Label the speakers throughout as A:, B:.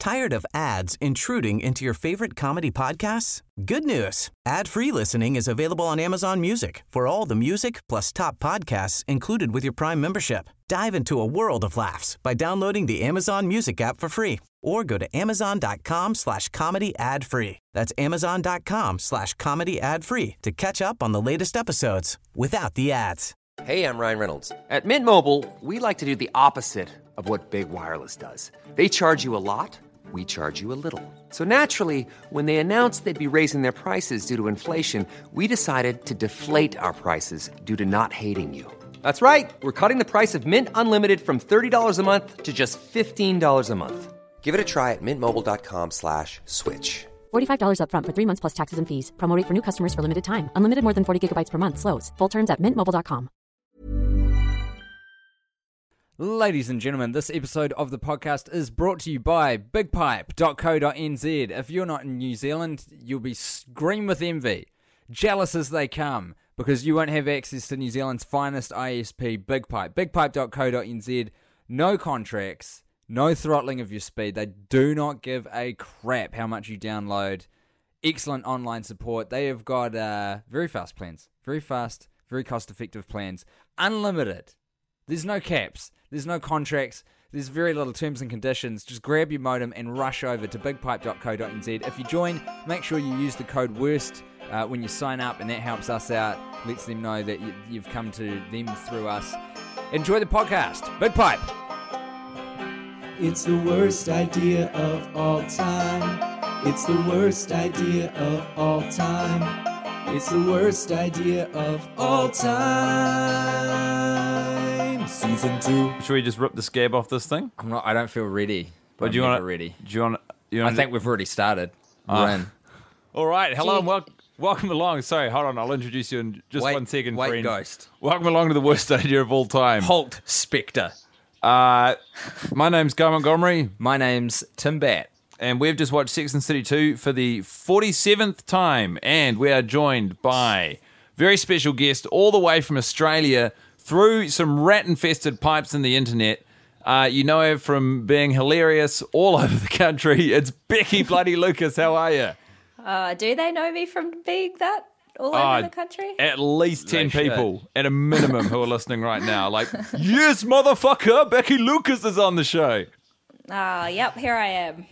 A: Tired of ads intruding into your favorite comedy podcasts? Good news. Ad-free listening is available on Amazon Music for all the music plus top podcasts included with your Prime membership. Dive into a world of laughs by downloading the Amazon Music app for free or go to amazon.com/comedy ad-free. That's amazon.com/comedy ad-free to catch up on the latest episodes without the ads.
B: Hey, I'm Ryan Reynolds. At Mint Mobile, we like to do the opposite of what Big Wireless does. They charge you a lot, we charge you a little. So naturally, when they announced they'd be raising their prices due to inflation, we decided to deflate our prices due to not hating you. That's right. We're cutting the price of Mint Unlimited from $30 a month to just $15 a month. Give it a try at mintmobile.com/switch.
C: $45 up front for 3 months plus taxes and fees. Promo rate for new customers for limited time. Unlimited more than 40 gigabytes per month. Slows full terms at mintmobile.com.
D: Ladies and gentlemen, this episode of the podcast is brought to you by bigpipe.co.nz. If you're not in New Zealand, you'll be scream with envy, jealous as they come, because you won't have access to New Zealand's finest ISP, BigPipe. Bigpipe.co.nz, no contracts, no throttling of your speed. They do not give a crap how much you download. Excellent online support. They have got very fast plans, very fast, very cost-effective plans, unlimited. There's no caps. There's no contracts. There's very little terms and conditions. Just grab your modem and rush over to bigpipe.co.nz. If you join, make sure you use the code WORST when you sign up, and that helps us out, lets them know that you've come to them through us. Enjoy the podcast. Big Pipe.
E: It's the worst idea of all time. It's the worst idea of all time. It's the worst idea of all time. Season 2.
F: Should we just rip the scab off this thing?
D: I don't feel ready. But
F: do you want
D: ready?
F: Do you want?
D: I think we've already started. We're in.
F: All right. Hello and welcome along. Sorry, hold on. I'll introduce you in just 1 second,
D: wait,
F: friend.
D: Ghost.
F: Welcome along to the worst idea of all time.
D: Halt, Spectre.
F: My name's Guy Montgomery.
D: My name's Tim Batt.
F: And we've just watched Sex and the City 2 for the 47th time. And we are joined by very special guest all the way from Australia through some rat-infested pipes in the internet. You know her from being hilarious all over the country. It's Becky bloody Lucas. How are you?
G: Do they know me from being that all over the country?
F: At least 10 people at a minimum who are listening right now. Like, yes, motherfucker, Becky Lucas is on the show.
G: Yep, here I am.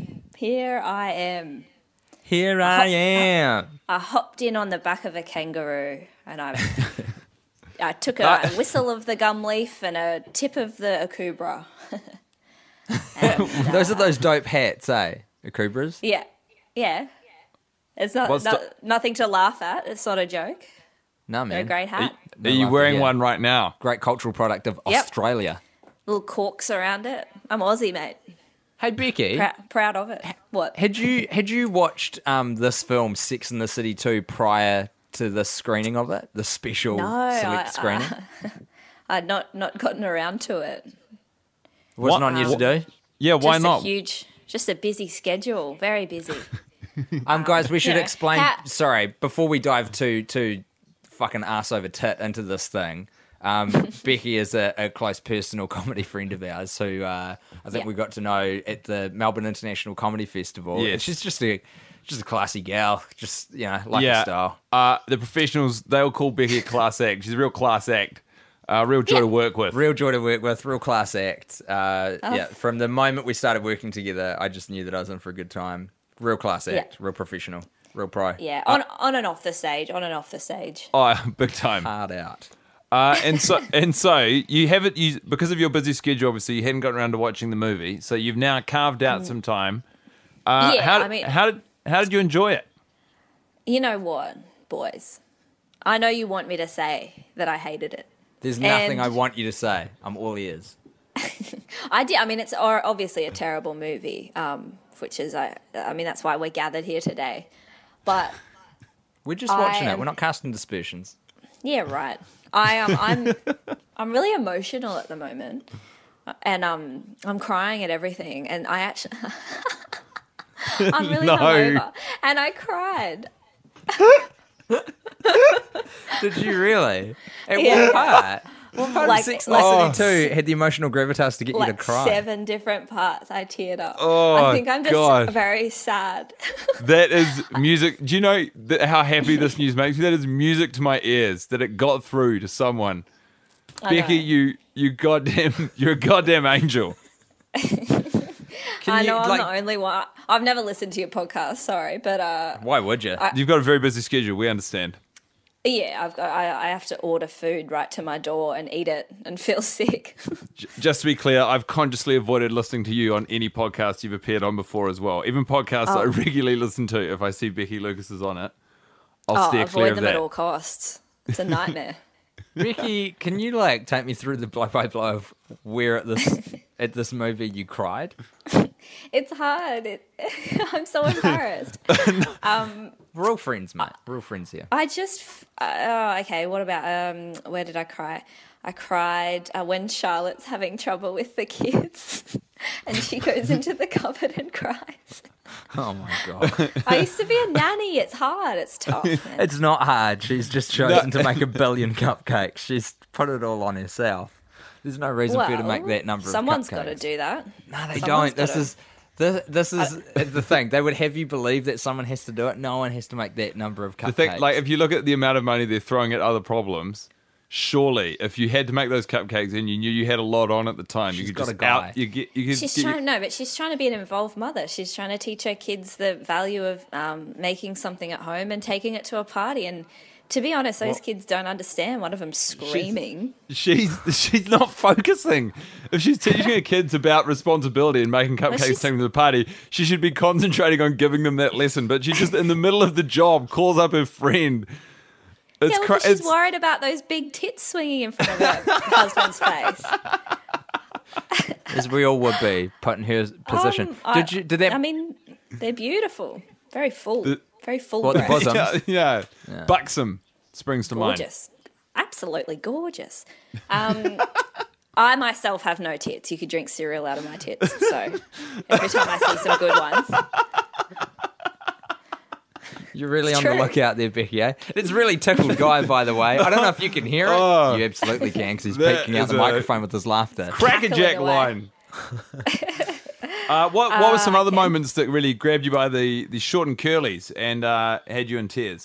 D: I
G: I hopped in on the back of a kangaroo and I took a whistle of the gum leaf and a tip of the akubra.
D: Those are those dope hats, eh? Akubras?
G: Yeah. It's nothing to laugh at. It's not a joke.
D: No, man.
G: They're a great hat.
F: Are you wearing one right now?
D: Great cultural product of Australia.
G: Little corks around it. I'm Aussie, mate.
D: Hey, Becky.
G: Proud of it. What?
D: Had you watched this film, Sex and the City 2, prior to the screening of it? The special select screening?
G: I'd not gotten around to it.
D: Wasn't on you to do?
F: Yeah, why not?
G: Just a busy schedule. Very busy.
D: Guys, we should explain. Sorry, before we dive too fucking ass over tit into this thing. Becky is a close personal comedy friend of ours who I think we got to know at the Melbourne International Comedy Festival.
F: Yeah,
D: she's just a classy gal, just like her style.
F: The professionals, they all call Becky a class act. She's a real class act. Real joy to work with.
D: Real joy to work with. Real class act. From the moment we started working together, I just knew that I was in for a good time. Real class act. Real professional. Real pro.
G: Yeah, on and off the stage.
F: Oh, big time.
D: Hard out.
F: And so you haven't because of your busy schedule. Obviously, you hadn't gotten around to watching the movie. So you've now carved out some time. How did you enjoy it?
G: You know what, boys? I know you want me to say that I hated it.
D: There's nothing I want you to say. I'm all ears.
G: I did. I mean, it's obviously a terrible movie, which is, that's why we're gathered here today. But
D: we're just watching it. We're not casting dispersions.
G: Yeah, right. I'm really emotional at the moment, and I'm crying at everything, and I actually I'm really hungover, and I cried.
D: Did you really? At
G: Yeah.
D: what part? What part
G: Like-
D: of Sex
G: like-
D: and the City 2 had the emotional gravitas to get you to
G: Like
D: cry?
G: 7 different parts, I teared up.
F: Oh,
G: I think I'm just
F: God.
G: very sad.
F: That is music. Do you know how happy this news makes me? That is music to my ears. That it got through to someone.
G: I
F: Becky,
G: know.
F: you're a goddamn angel.
G: I know I'm the only one. I've never listened to your podcast, sorry, but
D: Why would you?
F: You've got a very busy schedule. We understand.
G: yeah, I have to order food right to my door and eat it and feel sick.
F: Just to be clear, I've consciously avoided listening to you on any podcast you've appeared on before as well. Even podcasts that I regularly listen to. If I see Becky Lucas is on it, I'll steer clear
G: avoid
F: of
G: them
F: that.
G: at all costs. It's a nightmare.
D: Becky, can you take me through the blow by blow of where at this movie you cried?
G: It's hard. I'm so embarrassed.
D: We're all friends, mate. We're all friends here.
G: I just okay. What about where did I cry? I cried when Charlotte's having trouble with the kids, and she goes into the cupboard and cries.
D: Oh my god.
G: I used to be a nanny. It's hard. It's tough. Man.
D: It's not hard. She's just chosen to make 1 billion cupcakes. She's put it all on herself. There's no reason for you to make that number of cupcakes.
G: Someone's got to do that.
D: No, they
G: Someone's
D: don't.
G: gotta-
D: This is the thing. They would have you believe that someone has to do it. No one has to make that number of cupcakes.
F: The thing, like, if you look at the amount of money they're throwing at other problems, surely if you had to make those cupcakes and you knew you had a lot on at the time, you
D: She's
F: could
D: got
F: just
D: a guy.
F: out. You could
G: She's
F: get
G: trying but she's trying to be an involved mother. She's trying to teach her kids the value of making something at home and taking it to a party. And to be honest, those kids don't understand. One of them's screaming.
F: She's not focusing. If she's teaching her kids about responsibility and making cupcakes,
G: she's-
F: taking them to the party, she should be concentrating on giving them that lesson. But she just, in the middle of the job, calls up her friend. It's
G: Yeah, well, she's worried about those big tits swinging in front of her husband's face.
D: as we all would be, put in her position. Did that?
G: I mean, they're beautiful. Very full. Very full.
D: What, the
G: breast.
D: bosom?
F: yeah. Buxom springs to mind.
G: Gorgeous. Absolutely gorgeous. I myself have no tits. You could drink cereal out of my tits. So every time I see some good ones.
D: You're really
G: It's
D: on the
G: true.
D: lookout there, Becky, eh? It's really tickled Guy, by the way. I don't know if you can hear it.
F: Oh.
D: You absolutely can, because he's
F: That
D: peeking out
F: is
D: the
F: a-
D: microphone with his laughter.
F: Crackerjack
G: Cackling away.
F: line. What were some other
G: okay.
F: moments that really grabbed you by the short and curlies and had you in tears?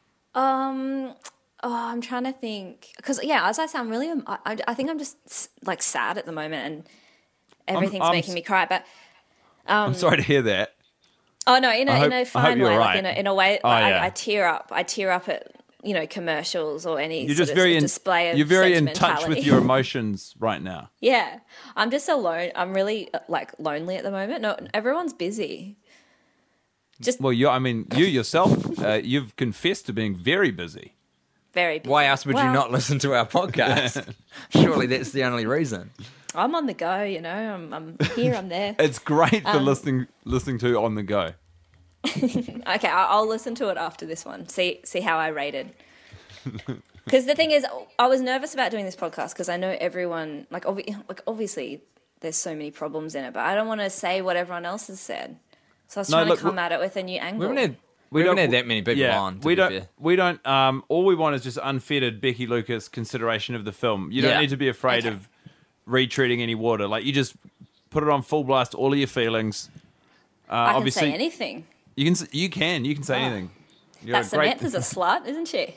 G: I'm trying to think. Because, yeah, as I sound really, I think I'm just, like, sad at the moment and everything's
F: I'm
G: making me cry. But,
F: I'm sorry to hear that.
G: oh, no, in
F: I
G: a
F: hope
G: fine
F: you're
G: way.
F: right.
G: Like, in a way,
F: Oh,
G: like,
F: yeah.
G: I tear up. I tear up at, commercials or any
F: You're
G: sort
F: just
G: of
F: very
G: display of
F: you're very in touch
G: sentimentality.
F: with your emotions right now.
G: Yeah, I'm just alone. I'm really lonely at the moment. No, everyone's busy.
F: Well, you yourself, you've confessed to being very busy.
G: Very busy.
D: Why else would you
G: Well,
D: not listen to our podcast? Surely that's the only reason.
G: I'm on the go. I'm here. I'm there.
F: It's great for listening to on the go.
G: Okay, I'll listen to it after this one. See how I rated. Because the thing is, I was nervous about doing this podcast because I know everyone. Obviously, there's so many problems in it, but I don't want to say what everyone else has said. So I was trying
F: look,
G: to come at it with a new
D: We
G: angle.
D: haven't had that many people on, to
F: we
D: be
F: don't.
D: fair.
F: We don't. All we want is just unfettered Becky Lucas consideration of the film. You don't
D: Yeah.
F: need to be afraid
G: Okay.
F: of retreading any water. Like, you just put it on full blast, all of your feelings.
G: I can
F: obviously,
G: say anything.
F: You can say anything. You're
G: That
F: a great.
G: Samantha's a slut, isn't she?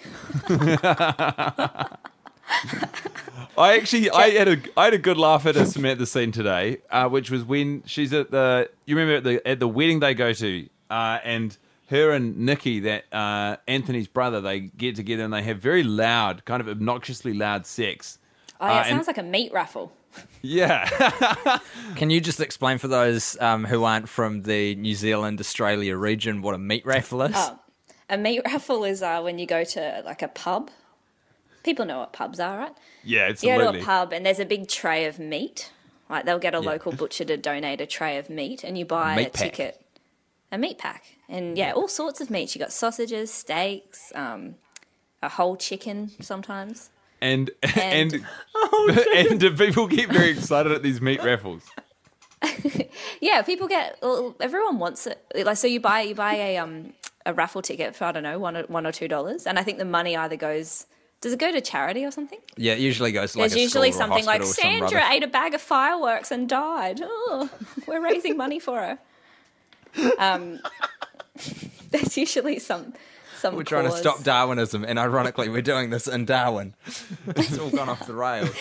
F: I had a good laugh at a Samantha scene today, which was when she's at the. You remember at the wedding they go to, and her and Nikki, that Anthony's brother, they get together and they have very loud, kind of obnoxiously loud sex.
G: Oh, yeah, it
F: and-
G: sounds like a meat raffle.
F: Yeah.
D: Can you just explain for those who aren't from the New Zealand, Australia region what a meat raffle is?
G: Oh, a meat raffle is when you go to like a pub. People know what pubs are, right?
F: Yeah,
G: You go to
F: absolutely.
G: a pub and there's a big tray of meat. Like they'll get a local butcher to donate a tray of meat, and you buy
D: Meat
G: a
D: pack.
G: ticket, a meat pack, and yeah, all sorts of meats. You got sausages, steaks, a whole chicken sometimes.
F: And
G: And-
F: and do people get very excited at these meat raffles?
G: Yeah, people get. Well, everyone wants it. Like, so you buy a raffle ticket for, I don't know, $1 or $2, and I think the money either goes. Does it go to charity or something?
D: Yeah, it usually goes to like
G: There's
D: a
G: usually
D: school or a
G: something like
D: hospital or some
G: Sandra
D: rubbish.
G: ate a bag of fireworks and died. Oh, we're raising money for her. There's usually some.
D: We're trying to
G: cause.
D: stop Darwinism, and ironically, we're doing this in Darwin. It's all gone off the rails.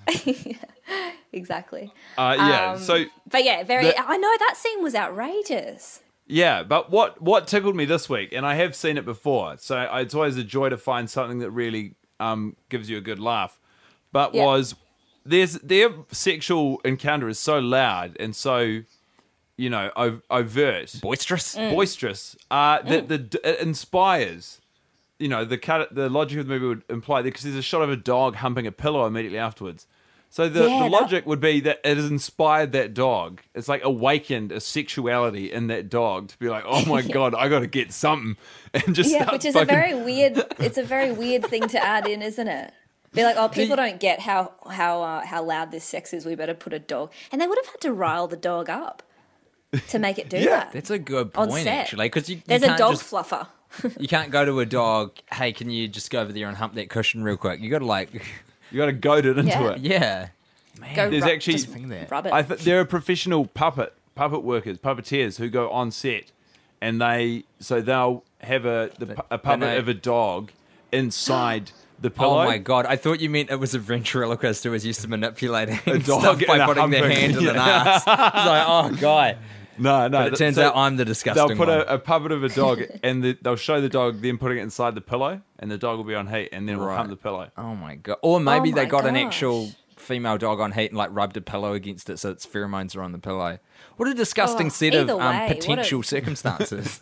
G: Exactly.
F: So
G: But yeah, I know that scene was outrageous.
F: yeah, but what tickled me this week, and I have seen it before, so it's always a joy to find something that really gives you a good laugh. But
G: Yeah.
F: was their sexual encounter is so loud and so, you know, overt,
D: Boisterous.
F: boisterous, that it inspires. You know, the logic of the movie would imply that because there's a shot of a dog humping a pillow immediately afterwards. So the logic would be that it has inspired that dog. It's like awakened a sexuality in that dog to be like, oh my God, I got to get something. And just
G: Yeah,
F: start
G: which is
F: fucking...
G: it's a very weird thing to add in, isn't it? Be like, oh, people don't get how loud this sex is. We better put a dog, and they would have had to rile the dog up to make it do that.
D: That's a good
G: On
D: point,
G: set.
D: actually, because
G: There's a dog fluffer.
D: You can't go to a dog. Hey, can you just go over there and hump that cushion real quick? You got to like,
F: You got to goad it into
G: Yeah.
F: it.
D: yeah, man.
G: Go
F: There's
G: rub,
F: actually-
G: just
D: Thing there.
G: rub it.
F: There are professional puppet workers, puppeteers who go on set, and they'll have a puppet
D: know.
F: of a dog inside the pillow.
D: Oh my God! I thought you meant it was a ventriloquist who was used to manipulating a
F: dog
D: stuff by
F: and a
D: putting their
F: humping.
D: hand in an ass. I was like, oh God!
F: No.
D: But it turns out I'm the disgusting
F: They'll put
D: one.
F: a puppet of a dog, and they'll show the dog then putting it inside the pillow, and the dog will be on heat, and then we'll
D: Right.
F: hump the pillow.
D: Oh my God! Or maybe
G: Oh
D: they
G: my
D: got an
G: gosh.
D: actual female dog on heat and like rubbed a pillow against it so its pheromones are on the pillow. What a disgusting
G: Oh,
D: set of
G: either way, what a-
D: potential circumstances.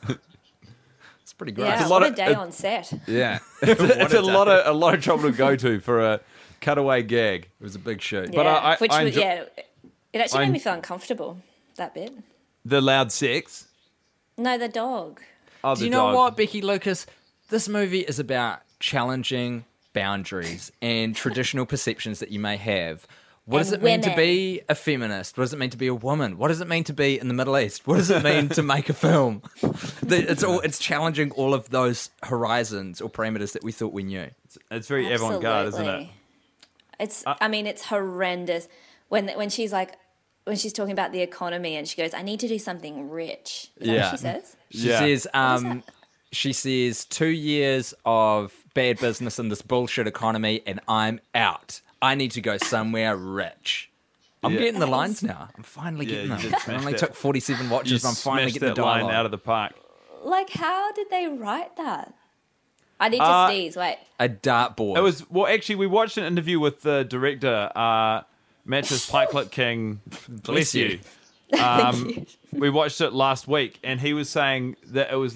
D: It's pretty gross.
G: Yeah,
F: a lot
G: what a
F: of-
G: day on set.
F: Yeah, it's a lot of trouble to go to for a cutaway gag.
D: It was a big shoot.
F: But
G: Yeah,
F: I enjoy-
G: it actually
F: I-
G: made me feel uncomfortable, that bit.
F: The loud sex.
G: No, the dog.
F: Oh,
D: Do
F: the
D: you know
F: dog.
D: what, Becky Lucas? This movie is about challenging boundaries and traditional perceptions that you may have. What does
G: And
D: it mean to
G: women.
D: be a feminist? What does it mean to be a woman? What does it mean to be in the Middle East? What does it mean to make a film? It's challenging all of those horizons or parameters that we thought we knew.
F: It's very avant-garde, isn't it?
G: Absolutely. It's. I mean, it's horrendous when she's like, when she's talking about the economy and she goes, "I need to do something rich." Is that
F: Yeah.
G: what she says?
F: Yeah.
D: She says 2 years of bad business in this bullshit economy and I'm out. I need to go somewhere rich. I'm
F: Yeah.
D: getting the lines now. I'm finally
F: Yeah,
D: getting
F: you
D: them.
F: did
D: It
F: smash
D: only
F: that.
D: took 47
F: You
D: watches, but I'm finally
F: smashed
D: getting the
F: that line
D: dialogue.
F: out of the park.
G: Like, how did they write that? I need to sneeze. Wait.
D: A dartboard.
F: It was actually we watched an interview with the director, Matches Pikelet King. Bless you. We watched it last week, and he was saying that it was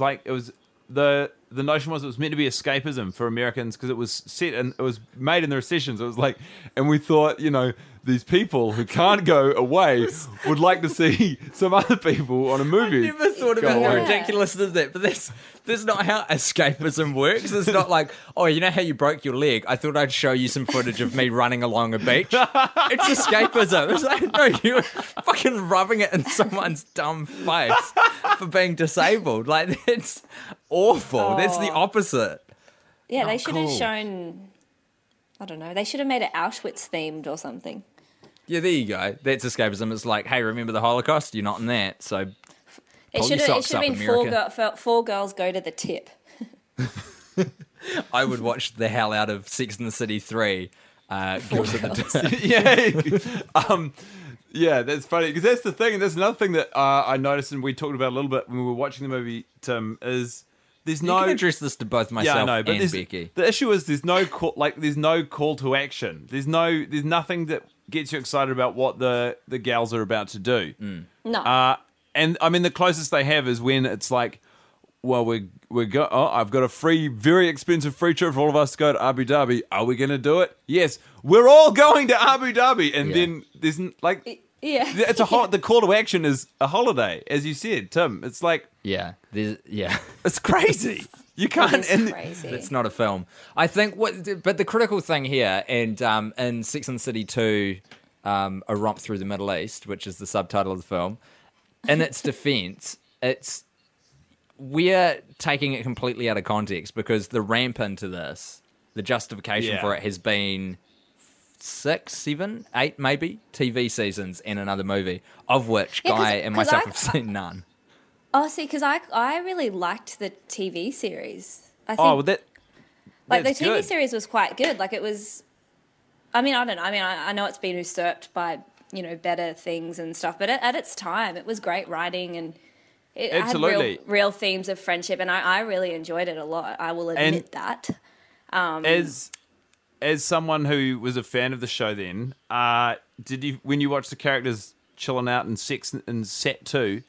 F: the notion was it was meant to be escapism for Americans because it was set and it was made in the recession. So it was like, and we thought, you know, these people who can't go away would like to see some other people on a movie.
D: I never thought
F: go
D: about how
F: away.
D: ridiculous is that, but that's not how escapism works. It's not like, oh, you know how you broke your leg? I thought I'd show you some footage of me running along a beach. It's escapism. It's like, no, you're fucking rubbing it in someone's dumb face for being disabled. Like, that's awful. That's the opposite.
G: Yeah, they should have
D: cool.
G: shown. I don't know. They should have made it Auschwitz themed or something.
D: Yeah, there you go. That's escapism. It's like, hey, remember the Holocaust? You're not in that, so
G: It
D: Pull
G: should
D: your
G: have
D: socks up,
G: been
D: America.
G: four girls go to the tip.
D: I would watch the hell out of Sex and the City 3. Girls at the
F: yeah, yeah, that's funny because that's the thing, and that's another thing that I noticed, and we talked about a little bit when we were watching the movie. Tim, is there's
D: You
F: no
D: can address this to both myself
F: I know, but
D: and
F: there's-
D: Becky.
F: the issue is there's no call to action. There's nothing that gets you excited about what the gals are about to do.
G: No.
F: And I mean, the closest they have is when it's like, well, I've got a very expensive free trip for all of us to go to Abu Dhabi. Are we going to do it? Yes, we're all going to Abu Dhabi. And
D: Yeah.
F: then there's like,
G: yeah.
F: it's the call to action is a holiday, as you said, Tim. It's like,
D: Yeah,
F: it's crazy. You can't.
G: It's
F: and
G: crazy.
D: it's not a film. I think but the critical thing here, and in Sex and the City 2, A Romp Through the Middle East, which is the subtitle of the film, in its defense, we're taking it completely out of context because the ramp into this, the justification for it has been 6, 7, 8 maybe TV seasons and another movie, of which Guy and myself have seen none.
G: Oh, see, because I really liked the TV series. I think,
F: the
G: TV
F: good.
G: series was quite good. Like, it was... I mean, I don't know. I mean, I know it's been usurped by, better things and stuff, but at its time, it was great writing and it
F: Absolutely.
G: had real themes of friendship, and I really enjoyed it a lot. I will admit that.
F: As someone who was a fan of the show then, did you, when you watched the characters chilling out in Set C2,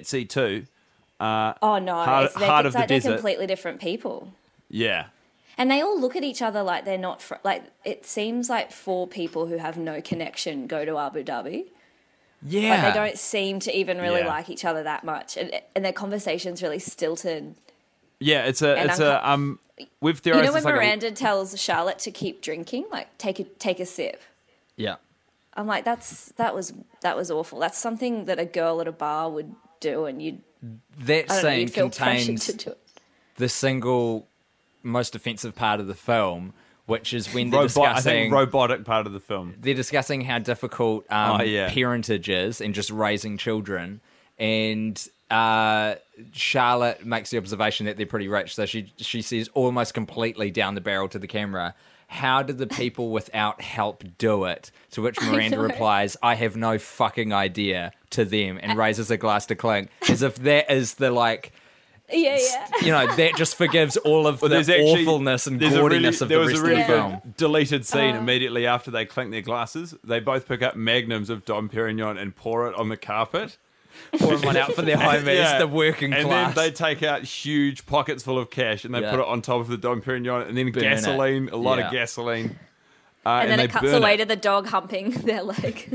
G: Oh, no.
F: Heart of the
G: they're
F: Desert.
G: completely different people.
F: Yeah.
G: And they all look at each other like they're not... it seems like 4 people who have no connection go to Abu Dhabi.
D: Yeah.
G: Like, they don't seem to even really
F: Yeah.
G: like each other that much. And their conversation's really stilted.
F: Yeah, we've theorized
G: You know when
F: it's like
G: Miranda tells Charlotte to keep drinking? Like, take a sip.
D: Yeah.
G: I'm like, that was awful. That's something that a girl at a bar would do, and you'd
D: Scene
G: feel pressured
D: contains
G: to do it.
D: the single most offensive part of the film, which is when they're
F: I
D: discussing...
F: think robotic part of the film.
D: They're discussing how difficult parentage is and just raising children. And Charlotte makes the observation that they're pretty rich. So she says almost completely down the barrel to the camera, how did the people without help do it? To which Miranda replies, I have no fucking idea, to them, and raises a glass to clink, as if that is the, like...
G: Yeah.
D: that just forgives all of the awfulness and gaudiness of the rest of the film.
F: Deleted scene immediately after they clink their glasses. They both pick up magnums of Dom Perignon and pour it on the carpet.
D: Pouring one out for their homies, the working class.
F: And then they take out huge pockets full of cash and they put it on top of the Dom Perignon, and then gasoline, a lot of gasoline.
G: And then it cuts away to the dog humping their leg.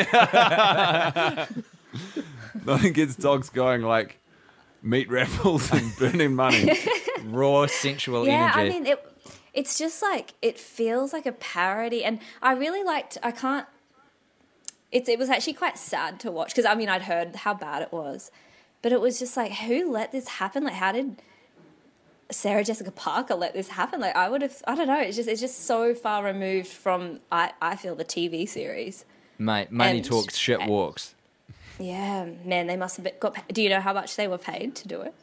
F: Nothing gets dogs going like meat raffles and burning money.
D: Raw, sensual
G: Yeah,
D: energy.
G: I mean, it's just like, it feels like a parody. And I really liked, it was actually quite sad to watch, because, I mean, I'd heard how bad it was. But it was just like, who let this happen? Like, how did Sarah Jessica Parker let this happen? Like, I don't know, it's just so far removed from, I feel, the TV series.
D: Mate, money talks, shit walks.
G: Yeah, man, they must have got... Do you know how much they were paid to do it?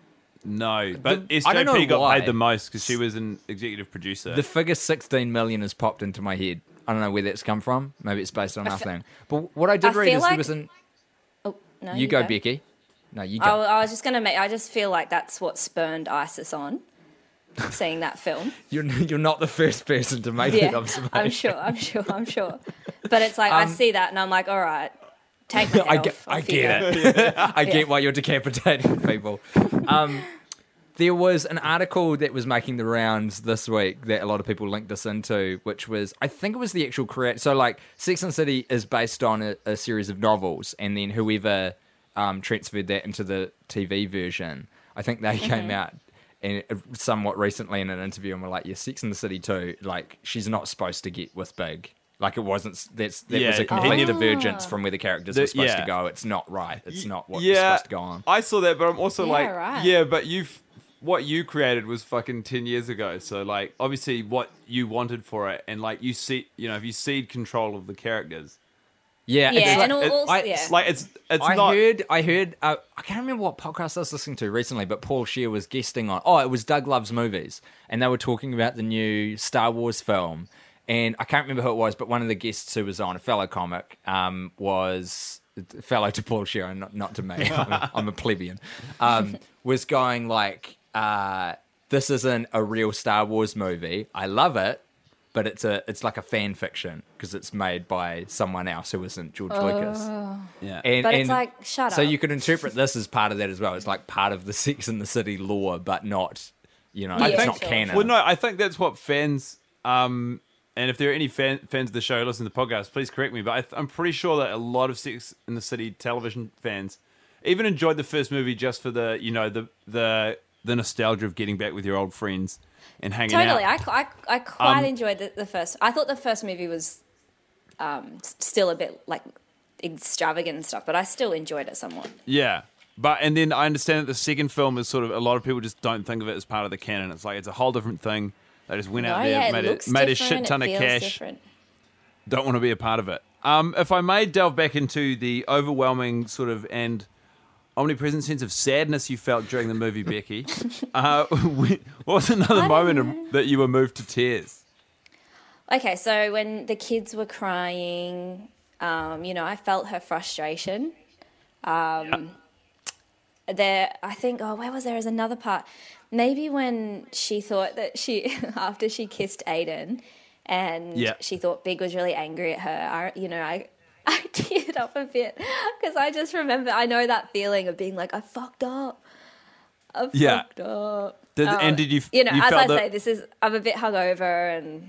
F: No, but
D: I don't know
F: SJP got
D: why.
F: paid the most because she was an executive producer.
D: The figure 16 million has popped into my head. I don't know where that's come from. Maybe it's based on nothing. But what I did read
G: feel
D: is
G: like...
D: there was an...
G: Oh, no,
D: You go, Becky. No, you go.
G: I was just going to make... I just feel like that's what spurned ISIS on, seeing that film.
D: You're not the first person to make that observation.
G: I'm sure. But it's like, I see that and I'm like, all right, take my head off.
D: I get it. I get why you're decapitating people. There was an article that was making the rounds this week that a lot of people linked us into, which was, I think it was the actual correct... So, like, Sex and the City is based on a series of novels, and then whoever transferred that into the TV version, I think they came out and somewhat recently in an interview and were like, yeah, Sex and the City too, like, she's not supposed to get with Big. Like, it wasn't... That was a complete divergence from where the characters were supposed to go. It's not right. It's not what was supposed to go on.
F: I saw that, but I'm also
G: right.
F: but what you created was fucking 10 years ago. So, like, obviously what you wanted for it, and, like, if you cede control of the characters.
G: Yeah, and also...
F: It's like, it's
D: I
F: not...
D: heard, I can't remember what podcast I was listening to recently, but Paul Scheer was guesting on... Oh, it was Doug Loves Movies. And they were talking about the new Star Wars film. And I can't remember who it was, but one of the guests who was on, a fellow comic, was... Fellow to Paul Scheer, not to me. I'm a plebeian. Was going like... this isn't a real Star Wars movie. I love it, but it's like a fan fiction because it's made by someone else who isn't George Lucas.
F: Yeah.
G: But it's like, shut up.
D: So you could interpret this as part of that as well. It's like part of the Sex and the City lore, but not, it's not canon.
F: Well, no, I think that's what fans... and if there are any fans of the show who listen to the podcast, please correct me, but I'm pretty sure that a lot of Sex and the City television fans even enjoyed the first movie just for the nostalgia of getting back with your old friends and hanging out.
G: Totally. I quite enjoyed the first. I thought the first movie was still a bit like extravagant and stuff, but I still enjoyed it somewhat.
F: Yeah. And then I understand that the second film is sort of, a lot of people just don't think of it as part of the canon. It's like it's a whole different thing. They just went out there, made a shit ton of cash.
G: Different.
F: Don't want to be a part of it. If I may delve back into the overwhelming sort of and omnipresent sense of sadness you felt during the movie, Becky, what was another moment that you were moved to tears?
G: Okay, so when the kids were crying, I felt her frustration. I think, where was there? Is another part. Maybe when she thought that after she kissed Aiden and she thought Big was really angry at her, I teared up a bit because I just remember, I know that feeling of being like, I fucked up. I fucked up.
F: Did you,
G: as I say, I'm a bit hungover and,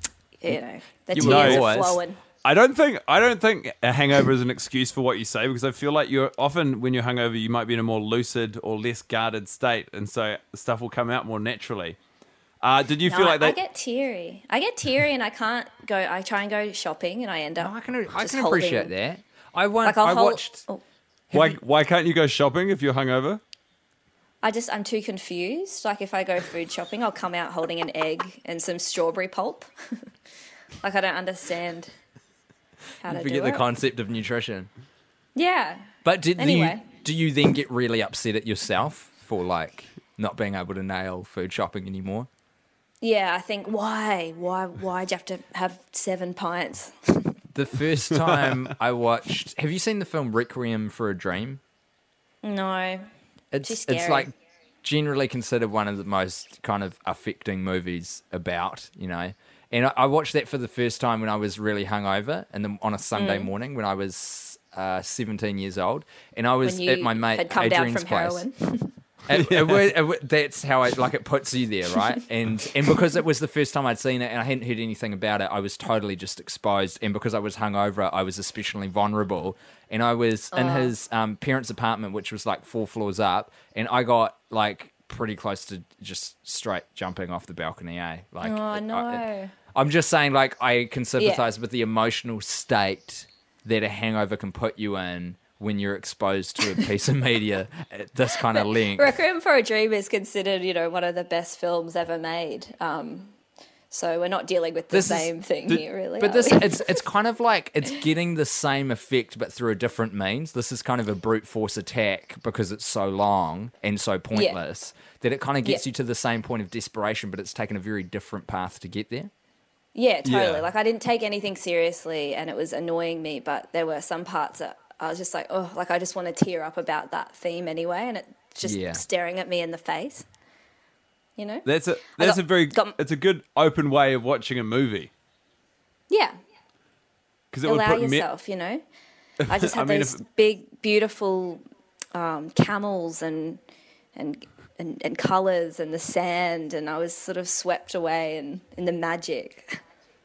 G: the tears are flowing.
F: I don't think a hangover is an excuse for what you say, because I feel like you're often, when you're hungover, you might be in a more lucid or less guarded state, and so stuff will come out more naturally. Did you feel like that?
G: I get teary, and I can't go. I try and go shopping, and I end up.
D: I can appreciate that. I
G: watched.
F: Why can't you go shopping if you're hungover?
G: I'm too confused. Like if I go food shopping, I'll come out holding an egg and some strawberry pulp. Like I don't understand how to do it.
D: Forget the concept of nutrition.
G: Yeah.
D: But do you then get really upset at yourself for like not being able to nail food shopping anymore?
G: Yeah, I think why'd you have to have 7 pints?
D: The first time I watched, have you seen the film Requiem for a Dream?
G: No.
D: It's like generally considered one of the most kind of affecting movies about, And I watched that for the first time when I was really hungover, and on a Sunday morning when I was 17 years old, and I was at my mate
G: had come
D: Adrian's
G: down
D: place.
G: from heroin.
D: That's how it puts you there, right? And because it was the first time I'd seen it and I hadn't heard anything about it, I was totally just exposed. And because I was hungover, I was especially vulnerable. And I was in his parents' apartment, which was like 4 floors up, and I got like pretty close to just straight jumping off the balcony. Like,
G: no.
D: I'm just saying, like, I can sympathise with the emotional state that a hangover can put you in when you're exposed to a piece of media at this kind of length.
G: Requiem for a Dream is considered, one of the best films ever made. So we're not dealing with the same thing here, really.
D: But it's kind of like it's getting the same effect, but through a different means. This is kind of a brute force attack because it's so long and so pointless that it kind of gets you to the same point of desperation, but it's taken a very different path to get there.
G: Yeah, totally. Yeah. Like I didn't take anything seriously and it was annoying me, but there were some parts that I was just like, oh, like I just want to tear up about that theme anyway, and it's just staring at me in the face.
F: It's a good open way of watching a movie.
G: Yeah.
F: Because it
G: allow
F: would put
G: yourself, I just had those big, beautiful camels and colours and the sand, and I was sort of swept away in the magic.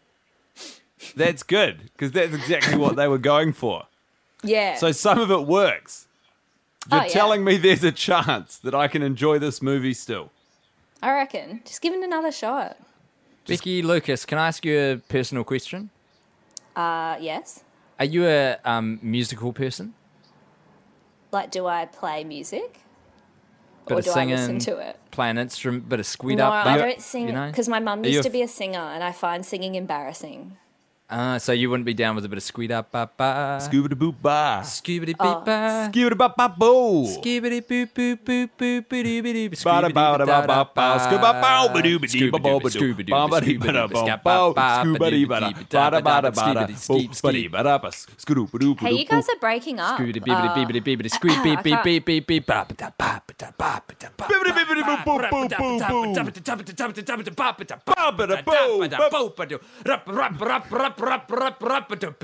F: That's good, because that's exactly what they were going for.
G: Yeah.
F: So some of it works. You're telling me there's a chance that I can enjoy this movie still.
G: I reckon. Just give it another shot.
D: Becky, Lucas, can I ask you a personal question?
G: Yes.
D: Are you a musical person?
G: Like, do I play music?
D: Bit
G: or
D: of
G: do
D: singing,
G: I listen to it?
D: Play an instrument, bit of squid
G: No,
D: up.
G: I don't sing because my mum used to be a singer, and I find singing embarrassing.
D: So you wouldn't be down with a bit of squid up,
F: Scoobity boop ba.
D: Scoobity boop ba.
F: Scoobity bop bop boo.
D: Scoobity boop boop boop boop boop boop.
F: Bada bada bada bada bada. Scoobity bow ba doo ba dee ba bo ba doo. Ba dee ba da bo bo. Scoobity bada bada bada bada. Scoobity bada ba. Scoobity ba doo ba doo.
G: Hey, you guys are breaking up.
D: Scoobity beepity beepity beepity squeak beep beep beep beep beep ba ba da ba ba da ba ba da ba.
F: Bibbity bibbity boop boop boop boop boop. Ba ba da bo.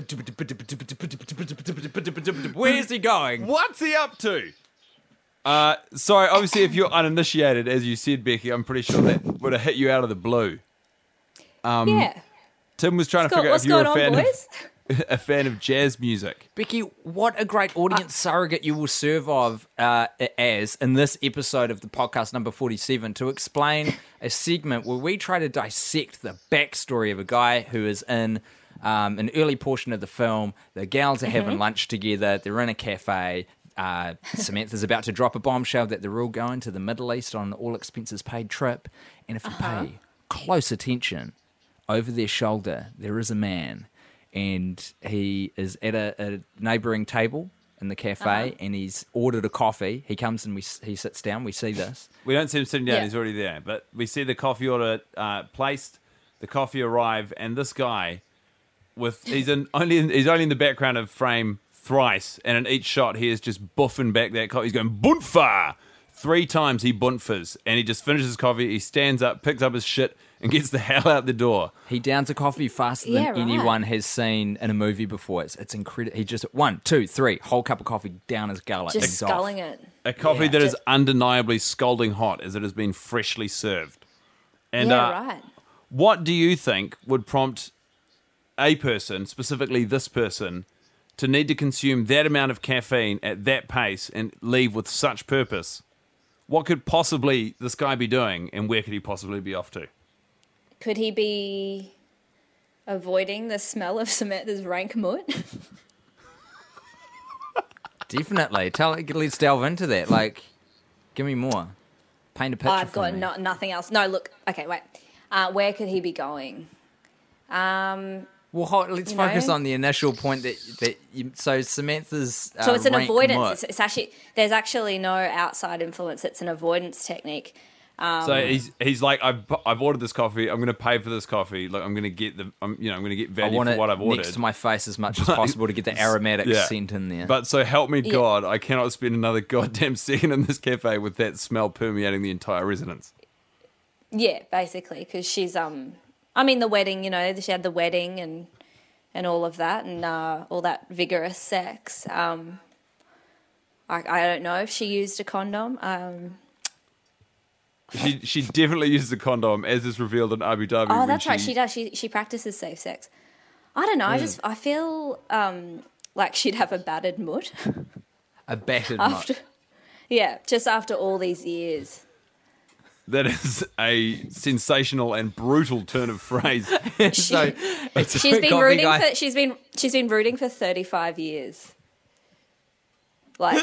D: Where's he going?
F: What's he up to? Sorry, obviously, if you're uninitiated, as you said, Becky, I'm pretty sure that would have hit you out of the blue.
G: Yeah.
F: Tim was trying to figure out if you were a fan of jazz music.
D: Becky, what a great audience surrogate you will serve as in this episode of the podcast number 47 to explain a segment where we try to dissect the backstory of a guy who is in an early portion of the film. The gals are having lunch together. They're in a cafe. Samantha's about to drop a bombshell that they're all going to the Middle East on an all-expenses-paid trip. And if you pay close attention, over their shoulder, there is a man. And he is at a neighbouring table in the cafe, and he's ordered a coffee. He comes and he sits down. We see this.
F: We don't see him sitting down.
G: Yeah.
F: He's already there. But we see the coffee order placed, the coffee arrive, and this guy, he's only in the background of frame thrice, and in each shot he is just buffing back that coffee. He's going, Buntfa! 3 times he buntfas, and he just finishes his coffee, he stands up, picks up his shit, and gets the hell out the door.
D: He downs a coffee faster than anyone has seen in a movie before. It's incredible. He just 1, 2, 3, whole cup of coffee down his gullet.
G: Just sculling it.
F: A coffee that is undeniably scalding hot as it has been freshly served. And
G: right.
F: What do you think would prompt a person, specifically this person, to need to consume that amount of caffeine at that pace and leave with such purpose? What could possibly this guy be doing, and where could he possibly be off to?
G: Could he be avoiding the smell of Samantha's rank moot?
D: Definitely. Let's delve into that. Like, give me more. Paint a picture
G: I've
D: for
G: got
D: me.
G: nothing else. No, look. Okay, wait. Where could he be going?
D: Well, let's focus on the initial point so Samantha's
G: So it's an
D: rank
G: avoidance.
D: moot.
G: It's actually there's actually no outside influence. It's an avoidance technique.
F: So he's like, I've ordered this coffee. I'm going to pay for this coffee. Like I'm going to get I'm going to get
D: I
F: value
D: want
F: for
D: it
F: what I've ordered.
D: next to my face as much as possible to get the aromatic scent in there.
F: But so help me God, I cannot spend another goddamn second in this cafe with that smell permeating the entire residence.
G: Yeah, basically, because she's the wedding. She had the wedding and all of that, and all that vigorous sex. I don't know if she used a condom.
F: She definitely uses a condom, as is revealed in Abu Dhabi.
G: Oh, that's right. She does. She practices safe sex. I don't know. I feel like she'd have a battered moot.
D: A battered moot.
G: Yeah, just after all these years.
F: That is a sensational and brutal turn of phrase.
D: So
G: she's been rooting for 35 years. Like.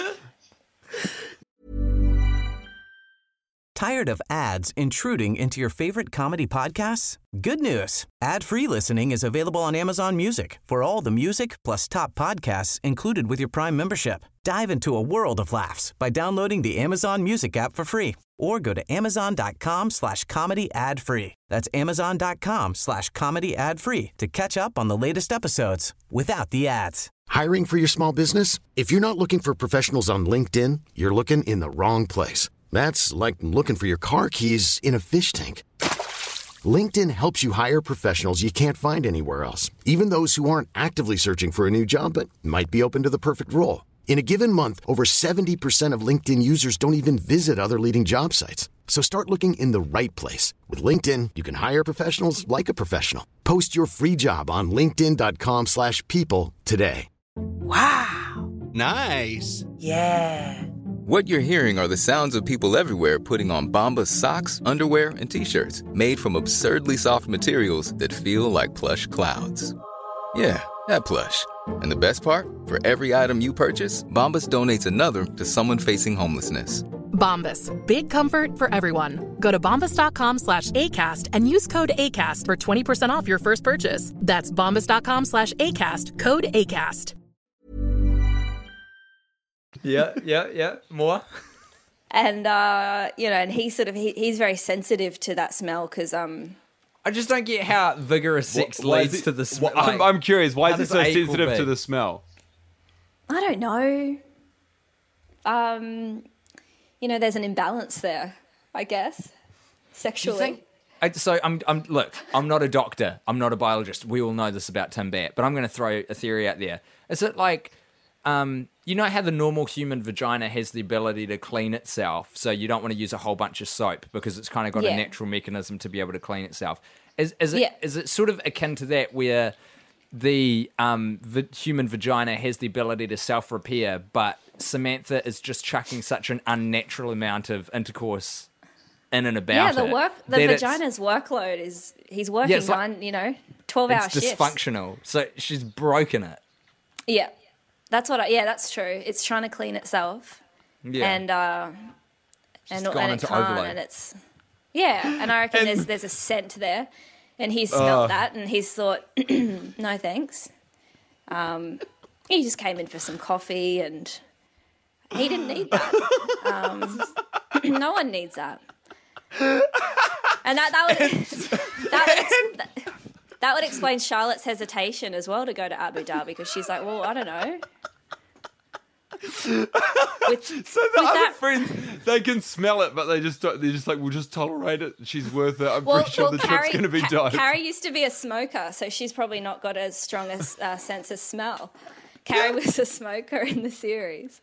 A: Tired of ads intruding into your favorite comedy podcasts? Good news. Ad-free listening is available on Amazon Music for all the music plus top podcasts included with your Prime membership. Dive into a world of laughs by downloading the Amazon Music app for free or go to amazon.com/comedy ad-free. That's amazon.com/comedy ad-free to catch up on the latest episodes without the ads.
H: Hiring for your small business? If you're not looking for professionals on LinkedIn, you're looking in the wrong place. That's like looking for your car keys in a fish tank. LinkedIn helps you hire professionals you can't find anywhere else, even those who aren't actively searching for a new job but might be open to the perfect role. In a given month, over 70% of LinkedIn users don't even visit other leading job sites. So start looking in the right place. With LinkedIn, you can hire professionals like a professional. Post your free job on linkedin.com/people today.
I: Wow.
J: Nice.
I: Yeah.
J: What you're hearing are the sounds of people everywhere putting on Bombas socks, underwear, and T-shirts made from absurdly soft materials that feel like plush clouds. Yeah, that plush. And the best part? For every item you purchase, Bombas donates another to someone facing homelessness.
K: Bombas. Big comfort for everyone. Go to bombas.com/ACAST and use code ACAST for 20% off your first purchase. That's bombas.com/ACAST. Code ACAST.
D: Yeah. More?
G: And, and he's very sensitive to that smell because,
D: I just don't get how vigorous sex leads to the smell.
F: I'm curious. Why is
D: how
F: it so
D: does A equal
F: sensitive
D: B?
F: to the smell?
G: I don't know. There's an imbalance there, I guess, sexually.
D: I'm not a doctor. I'm not a biologist. We all know this about Tim Batt, but I'm going to throw a theory out there. Is it like, you know how the normal human vagina has the ability to clean itself, so you don't want to use a whole bunch of soap because it's kind of got a natural mechanism to be able to clean itself. Is it sort of akin to that where the human vagina has the ability to self-repair, but Samantha is just chucking such an unnatural amount of intercourse in and about
G: the vagina's workload is he's working 12-hour shifts.
D: It's dysfunctional, so she's broken it.
G: Yeah. That's what. That's true. It's trying to clean itself.
D: Yeah.
G: And
D: Just
G: it
D: gone into
G: can't,
D: overload.
G: and it's and I reckon there's a scent there, and he's smelled that, and he's thought, no thanks. He just came in for some coffee, and he didn't need that. No one needs that. And that would explain Charlotte's hesitation as well to go to Abu Dhabi, because she's like, well, I don't know.
F: So the other friends, they can smell it, but they're just like, we'll just tolerate it. She's worth it. I'm pretty sure the trip's going to be dope.
G: Carrie used to be a smoker, so she's probably not got as strong a sense of smell. Carrie was a smoker in the series.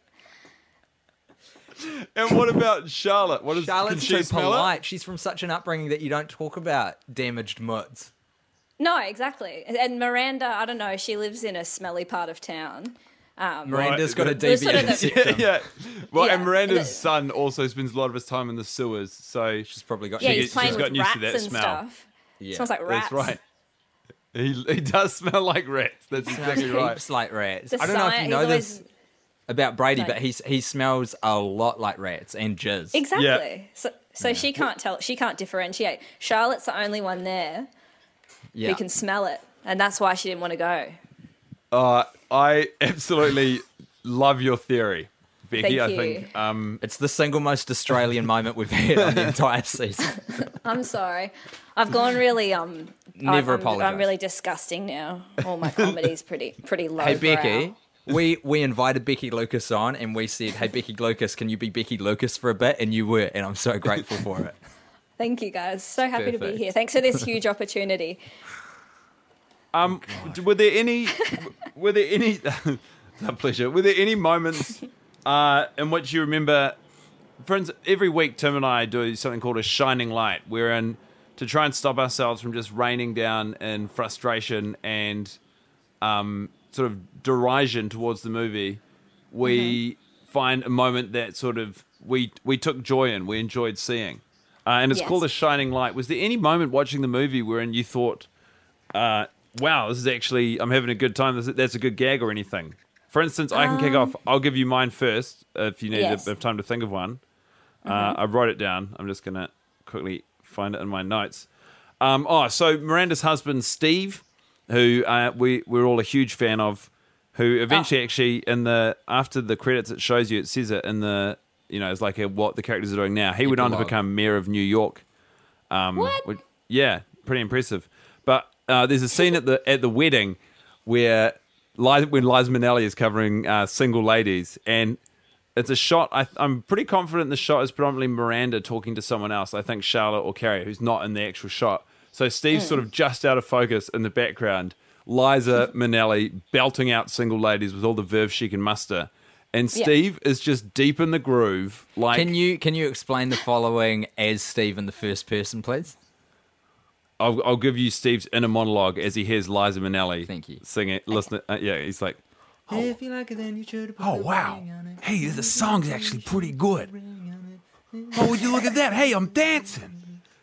F: And what about Charlotte?
D: Charlotte's
F: can she
D: too
F: smell
D: polite.
F: it?
D: She's from such an upbringing that you don't talk about damaged mutts.
G: No, exactly. And Miranda, I don't know, she lives in a smelly part of town.
D: Miranda's got a
G: There's sort of
D: deviant
G: the-
D: septum.
F: Yeah. Well,
G: Yeah.
F: and Miranda's son also spends a lot of his time in the sewers, so
D: She's probably got...
G: Yeah,
F: She-
G: he's playing
F: she's
G: with
F: gotten used to
G: rats
F: that
G: and
F: smell.
G: stuff.
D: Yeah.
G: Smells like rats.
F: that's right. He does smell like rats. That's exactly right.
D: Heaps like rats.
G: The
D: I don't know if you
G: science-
D: know
G: he's
D: this
G: always-
D: about Brady,
G: No.
D: but he smells a lot like rats and jizz.
G: Exactly.
F: Yeah.
G: So she can't tell. She can't differentiate. Charlotte's the only one there
D: Yeah.
G: who can smell it, and that's why she didn't want to go.
F: I absolutely love your theory, Becky.
G: Thank
F: I
G: you.
F: think
D: It's the single most Australian moment we've had on the entire season.
G: I'm sorry. I've gone really
D: Never
G: I'm
D: apologise.
G: really disgusting now. All my comedy's pretty low.
D: Hey, Becky, we invited Becky Lucas on and we said, hey, Becky Lucas, can you be Becky Lucas for a bit? And you were, and I'm so grateful for it.
G: Thank you guys. So happy to
D: Perfect.
G: be here. Thanks for this huge opportunity.
F: were there any a pleasure. Were there any moments in which you remember, for instance, every week Tim and I do something called a shining light, wherein to try and stop ourselves from just raining down in frustration and sort of derision towards the movie, we find a moment that sort of we took joy in, we enjoyed seeing. And it's
G: Yes.
F: called a shining light. Was there any moment watching the movie wherein you thought, wow, this is actually, I'm having a good time, that's a good gag or anything? For instance, I can kick off. I'll give you mine first if you need
G: Yes.
F: a bit of time to think of one. I wrote it down. I'm just going to quickly find it in my notes. So Miranda's husband, Steve, who we're all a huge fan of, who eventually actually after the credits it shows you, it says it in the, it's like what the characters are doing now. He went on to
D: Epilogue.
F: become mayor of New York.
G: What?
F: Yeah, pretty impressive. But there's a scene at the wedding where when Liza Minnelli is covering single ladies, and it's a shot. I'm pretty confident the shot is predominantly Miranda talking to someone else. I think Charlotte or Carrie, who's not in the actual shot. So Steve's sort of just out of focus in the background. Liza Minnelli belting out single ladies with all the verve she can muster. And Steve is just deep in the groove. Like,
D: Can you explain the following as Steve in the first person, please?
F: I'll give you Steve's inner monologue as he hears Liza Minnelli
D: Thank you.
F: sing it. Listen, he's like,
E: If you like it, then you should.
F: "Oh wow, hey, the song's actually pretty good. Oh, would you look at that? Hey, I'm dancing.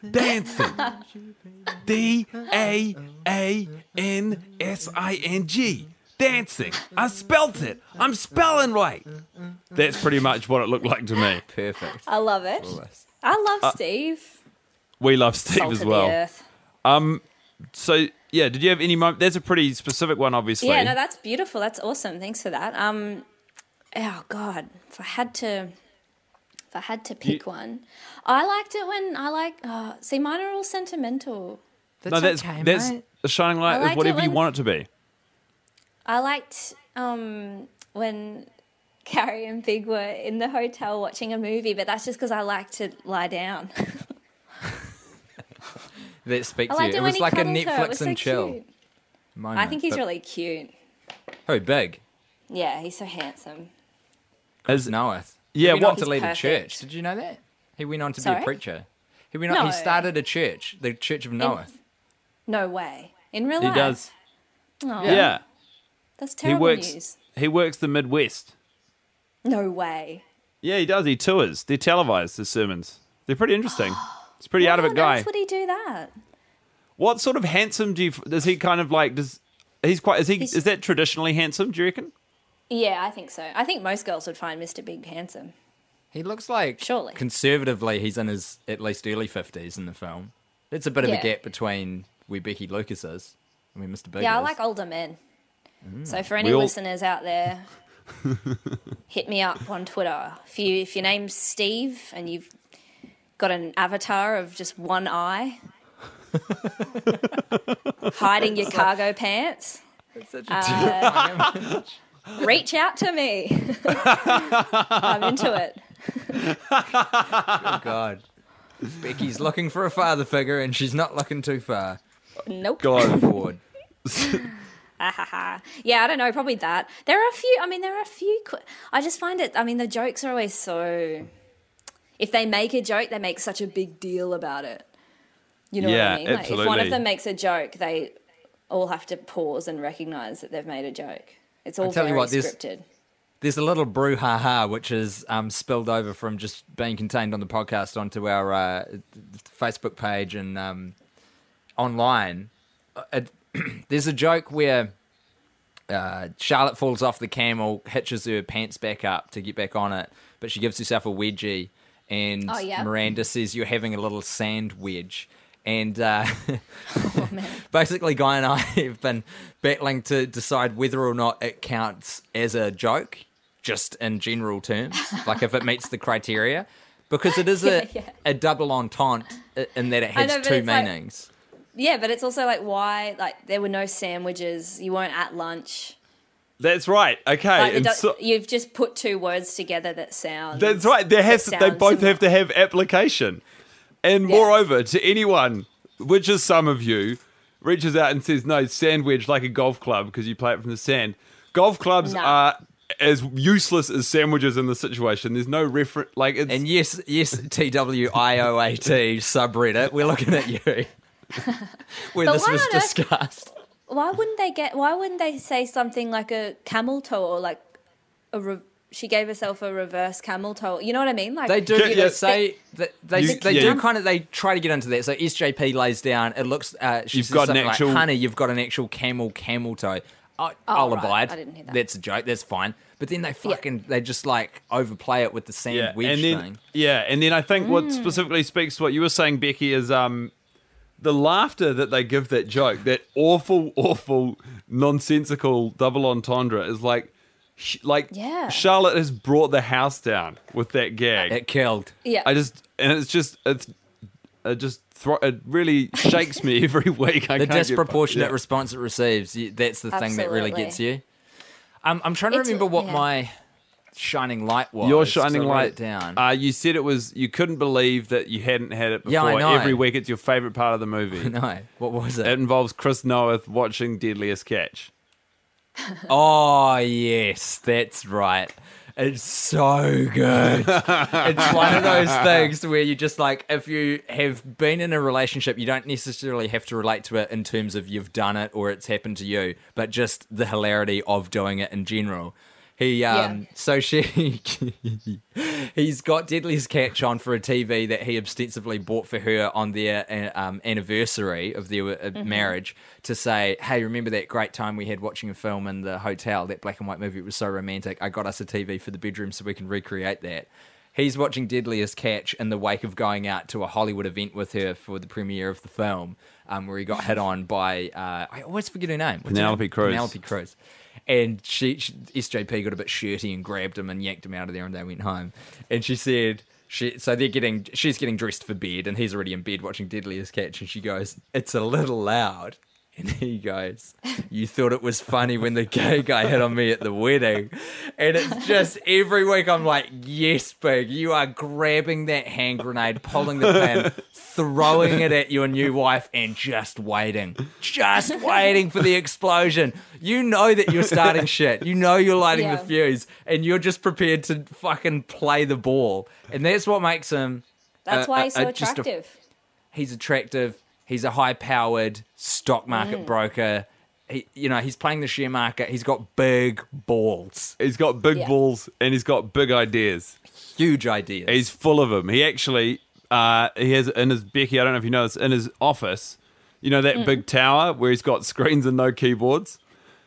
F: DAANSING. Dancing. I spelt it. I'm spelling right." That's pretty much what it looked like to me.
D: Perfect.
G: I love it. I love Steve.
F: We love Steve
G: Salt
F: as
G: of
F: well.
G: the earth.
F: So, yeah, did you have any moment? That's a pretty specific one, obviously.
G: Yeah, no, that's beautiful. That's awesome. Thanks for that. Oh God, if I had to pick one, I liked it when see, mine are all sentimental.
F: That's
D: okay,
F: that's
D: mate.
F: the shining light
G: I
F: is
G: liked
F: whatever
G: it
F: you
G: when-
F: want it to be.
G: I liked when Carrie and Big were in the hotel watching a movie, but that's just because I like to lie down.
D: That speaks
G: I
D: to
G: liked
D: you. It
G: when
D: was
G: he
D: like a
G: cuddled her. It
D: Netflix
G: was so
D: and chill
G: cute.
D: moment.
G: I think he's
D: but-
G: really cute.
D: Who, Big?
G: Yeah, he's so handsome.
D: Chris Noeth.
F: Yeah,
D: he went
F: what-
D: on to
G: He's
D: lead a
G: perfect.
D: church. Did you know that? He went on to be
G: Sorry?
D: a preacher. He went on.
G: No.
D: He started a church, the Church of Noeth.
G: No way. In real
F: He
G: life?
F: does.
G: Oh,
F: Yeah.
G: That's
F: He
G: terrible
F: works.
G: news.
F: He works the Midwest.
G: No way.
F: Yeah, he does. He tours. They're televised, his sermons. They're pretty interesting. It's a pretty out of it
G: Why on
F: guy.
G: earth would he do that?
F: What sort of handsome does he kind of like? Is that traditionally handsome? Do you reckon?
G: Yeah, I think so. I think most girls would find Mr. Big handsome.
D: He looks like,
G: surely,
D: conservatively, he's in his at least early 50s in the film. It's a bit of a gap between where Becky Lucas is. I mean, Mr. Big
G: Yeah,
D: is.
G: I like older men. So for any listeners out there, hit me up on Twitter. If your name's Steve and you've got an avatar of just one eye, hiding your cargo pants, reach out to me. I'm into it.
D: Oh, God. Becky's looking for a father figure and she's not looking too far.
G: Nope.
F: God.
G: Yeah, I don't know, probably that. There are a few, I just find it, the jokes are always so, if they make a joke, they make such a big deal about it. You know what I mean? Like,
F: absolutely.
G: if one of them makes a joke, they all have to pause and recognise that they've made a joke. It's all very scripted.
D: There's a little brouhaha which is spilled over from just being contained on the podcast onto our Facebook page and online. There's a joke where Charlotte falls off the camel, hitches her pants back up to get back on it, but she gives herself a wedgie, and Miranda says, "You're having a little sand wedge." And basically, Guy and I have been battling to decide whether or not it counts as a joke, just in general terms, like if it meets the criteria, because it is a double entente in that it has two meanings.
G: Yeah, but it's also like, why? Like, there were no sandwiches. You weren't at lunch.
F: That's right. Okay,
G: Like, you've just put two words together that sound.
F: That's right. They both have to have application. And moreover, to anyone, which is some of you, reaches out and says, "No, sandwich like a golf club because you play it from the sand." Golf clubs are as useless as sandwiches in this situation. There's no reference. Like, it's...
D: And yes, TWIOAT subreddit, we're looking at you. Where this was discussed.
G: Why wouldn't they say something like a camel toe, or like she gave herself a reverse camel toe? You know what I mean? Like,
D: they do say that they try to get into that. So SJP lays down. It looks she's got an actual, like, honey, you've got an actual camel toe. I'll abide.
G: I didn't hear that.
D: That's a joke. That's fine. But then they just like overplay it with the sand wedge thing.
F: Yeah, and then I think what specifically speaks to what you were saying, Becky, is the laughter that they give that joke, that awful, nonsensical double entendre, is like Charlotte has brought the house down with that gag.
D: It killed.
G: Yeah.
F: It really shakes me every week.
D: The disproportionate response it receives, that's the thing that really gets you. I'm trying to remember what my shining light was.
F: Your shining light
D: down.
F: You said it was, you couldn't believe that you hadn't had it before.
D: Yeah, I know.
F: Every week it's your favourite part of the movie.
D: No, what was it?
F: It involves Chris Noeth watching Deadliest Catch.
D: Oh yes, that's right. It's so good. It's one of those things where you just like, if you have been in a relationship, you don't necessarily have to relate to it in terms of you've done it or it's happened to you, but just the hilarity of doing it in general. He's got Deadliest Catch on for a TV that he ostensibly bought for her on their anniversary of their marriage, to say, hey, remember that great time we had watching a film in the hotel, that black and white movie? It was so romantic. I got us a TV for the bedroom so we can recreate that. He's watching Deadliest Catch in the wake of going out to a Hollywood event with her for the premiere of the film, where he got hit on by, I always forget her name.
F: Penelope
D: Cruz. And SJP got a bit shirty and grabbed him and yanked him out of there, and they went home. And she said, she's getting dressed for bed, and he's already in bed watching Deadliest Catch, and she goes, "It's a little loud." And he goes, "You thought it was funny when the gay guy hit on me at the wedding." And it's just every week I'm like, yes, Big, you are grabbing that hand grenade, pulling the pin, throwing it at your new wife, and just waiting for the explosion. You know that you're starting shit. You know you're lighting the fuse, and you're just prepared to fucking play the ball. And that's what makes him...
G: That's why he's so attractive.
D: He's attractive. He's a high-powered stock market broker. He's playing the share market. He's got big balls.
F: He's got big balls, and he's got big ideas.
D: Huge ideas.
F: He's full of them. He actually, he has in his, Becky, I don't know if you know this, in his office, you know that big tower where he's got screens and no keyboards?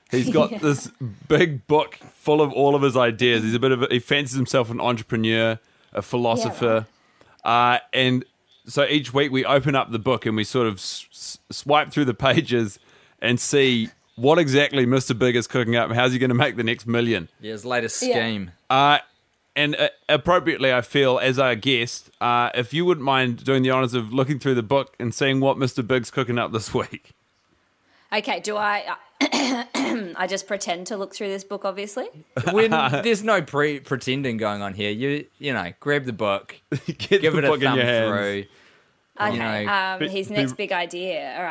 F: He's got this big book full of all of his ideas. He fancies himself an entrepreneur, a philosopher. And so each week we open up the book and we sort of swipe through the pages and see what exactly Mr. Big is cooking up. How's he going to make the next million?
D: Yeah, his latest scheme.
F: And appropriately, I feel, as our guest, if you wouldn't mind doing the honours of looking through the book and seeing what Mr. Big's cooking up this week.
G: Okay, do I... I just pretend to look through this book, obviously.
D: When there's no pretending going on here, you know, grab the book, give it a thumb through.
G: Okay, his next big idea. All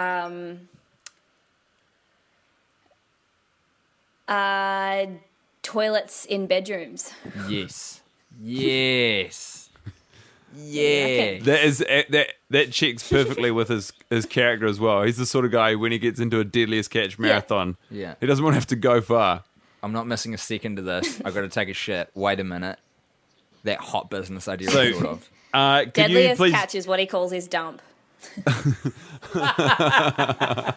G: right. Toilets in bedrooms.
D: Yes. Yeah,
F: that checks perfectly with his character as well. He's the sort of guy when he gets into a Deadliest Catch marathon, he doesn't want to have to go far.
D: I'm not missing a second of this. I've got to take a shit. Wait a minute. That hot business idea I thought of.
G: Deadliest Catch is what he calls his dump. I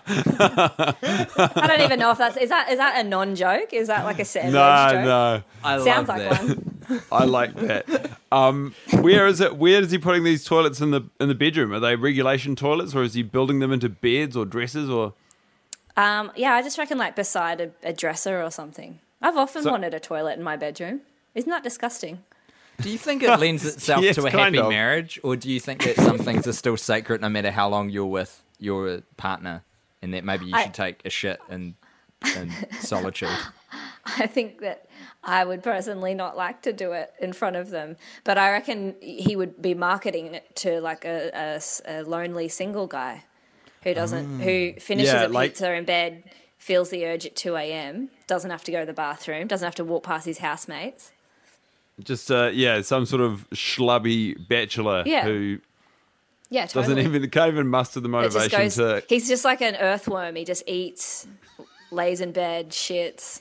G: don't even know if is that a non-joke? Is that like a sandwich joke?
F: No.
G: Sounds like one.
F: I like that. Where is it? Where is he putting these toilets in the bedroom? Are they regulation toilets, or is he building them into beds or dressers? Or
G: I just reckon like beside a dresser or something. I've often wanted a toilet in my bedroom. Isn't that disgusting?
D: Do you think it lends itself to a happy marriage, or do you think that some things are still sacred no matter how long you're with your partner, and that maybe you should take a shit in solitude?
G: I think that I would personally not like to do it in front of them, but I reckon he would be marketing it to like a lonely single guy who finishes a pizza in bed, feels the urge at 2 a.m, doesn't have to go to the bathroom, doesn't have to walk past his housemates.
F: Just some sort of schlubby bachelor who can't even muster the motivation
G: He's just like an earthworm. He just eats, lays in bed, shits.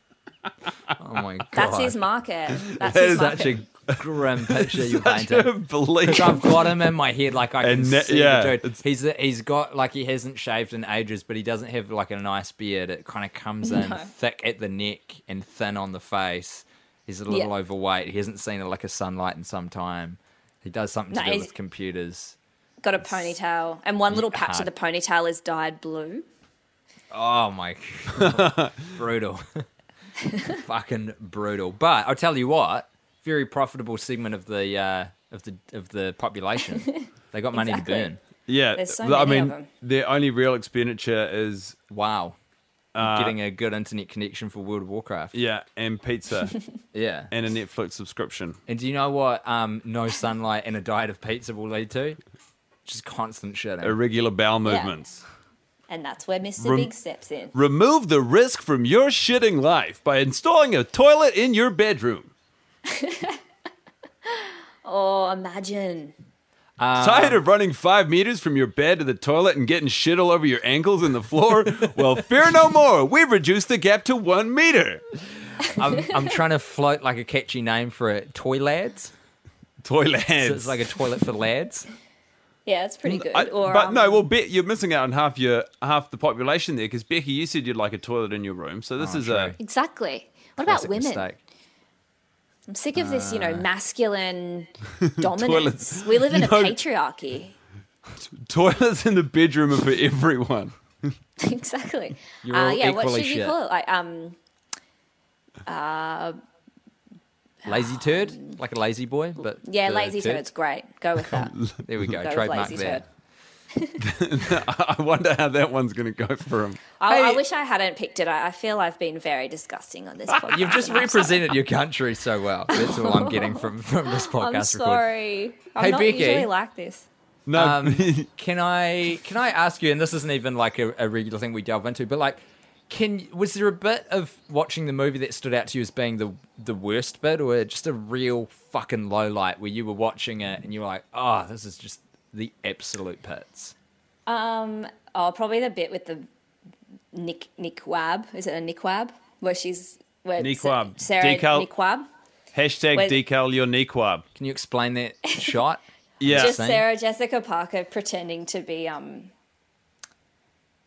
D: Oh my god,
G: that's his market.
D: Such a grim picture you painted. I've got him in my head, like I can see the dude. He's got like he hasn't shaved in ages, but he doesn't have like a nice beard. It kind of comes in thick at the neck and thin on the face. He's a little overweight. He hasn't seen a lick of sunlight in some time. He does something to do with computers.
G: Got a ponytail, and one little patch of the ponytail is dyed blue.
D: Oh my god, brutal. Fucking brutal. But I'll tell you what, very profitable segment of the population. They got money to burn.
F: Yeah,
G: there's so many of them.
F: Their only real expenditure is
D: getting a good internet connection for World of Warcraft.
F: Yeah, and pizza.
D: Yeah,
F: and a Netflix subscription.
D: And do you know what no sunlight and a diet of pizza will lead to? Just constant shitting.
F: Irregular bowel movements.
G: And that's where Mr. Big steps in.
F: Remove the risk from your shitting life by installing a toilet in your bedroom.
G: Oh, imagine.
F: Tired of running 5 meters from your bed to the toilet and getting shit all over your ankles and the floor? Well, fear no more. We've reduced the gap to 1 meter.
D: I'm trying to float like a catchy name for it. Toy Lads.
F: Toy Lads.
D: So it's like a toilet for lads.
G: Yeah, it's pretty good.
F: You're missing out on half the population there, because Becky, you said you'd like a toilet in your room, so this is true.
G: Exactly. What about women?
D: Mistake.
G: I'm sick of this, masculine dominance. We live in a patriarchy.
F: Toilets in the bedroom are for everyone.
G: Exactly.
D: You're all
G: what should
D: shit.
G: you call it?
F: Lazy turd,
D: like a lazy boy, but
G: lazy turd's great. Go with that.
D: There we go.
G: Go
D: Trademark
G: lazy
D: that.
F: I wonder how that one's going to go for him.
G: I wish I hadn't picked it. I feel I've been very disgusting on this podcast.
D: You've just represented your country so well. That's all I'm getting from this podcast.
G: I'm sorry. I'm
D: hey,
G: not
D: Becky,
G: usually like this.
F: No.
D: Can I ask you, and this isn't even like a regular thing we delve into, but like, was there a bit of watching the movie that stood out to you as being the worst bit, or just a real fucking low light where you were watching it and you were like, oh, this is just the absolute pits?
G: Probably the bit with the Nick Wab. Is it a Nick Wab? Where
F: Nick Wab.
G: Sarah Nick Wab.
F: Hashtag decal your Nick Wab.
D: Can you explain that shot?
F: Yeah.
G: Just Sarah Jessica Parker pretending to be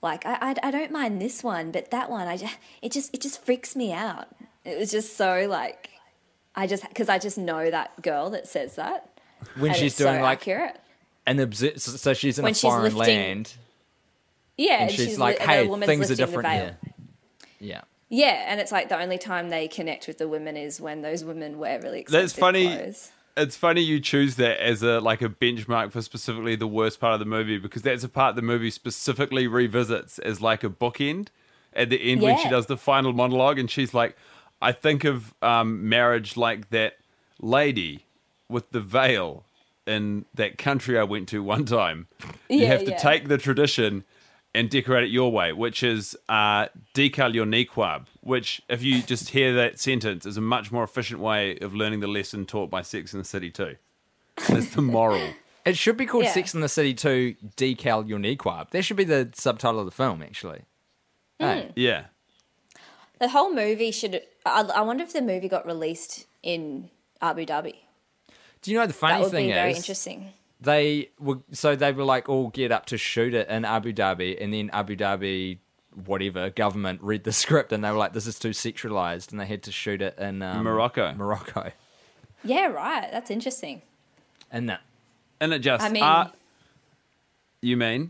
G: like I don't mind this one, but that one it just freaks me out. It was just so like because I just know that girl that says that
D: when
G: and
D: she's
G: it's
D: doing
G: so
D: like
G: accurate.
D: so she's in
G: When
D: a
G: she's
D: foreign
G: lifting-
D: land.
G: Yeah,
D: And she's like,
G: the
D: hey,
G: woman's
D: things are
G: lifting the
D: different
G: veil.
D: here. Yeah.
G: Yeah, and it's like the only time they connect with the women is when those women wear really expensive
F: That's funny.
G: clothes.
F: It's funny you choose that as a benchmark for specifically the worst part of the movie, because that's a part the movie specifically revisits as like a bookend at the end when she
G: Yeah.
F: does the final monologue, and she's like, I think of marriage like that lady with the veil in that country I went to one time. You
G: Yeah,
F: have to
G: yeah.
F: take the tradition and decorate it your way, which is decal your niqab, which, if you just hear that sentence, is a much more efficient way of learning the lesson taught by Sex and the City 2. It's the moral.
D: It should be called
G: Yeah.
D: Sex and the City 2 Decal Your Niqab. That should be the subtitle of the film, actually. Hey.
F: Yeah.
G: The whole movie should. I wonder if the movie got released in Abu Dhabi.
D: Do you know the
G: That
D: funny
G: would
D: thing
G: be very
D: is?
G: interesting.
D: They were like all geared up to shoot it in Abu Dhabi, and then Abu Dhabi government read the script and they were like, this is too sexualized, and they had to shoot it in Morocco.
G: Yeah, right. That's interesting.
D: And that
F: And it just...
G: I mean-
F: you mean?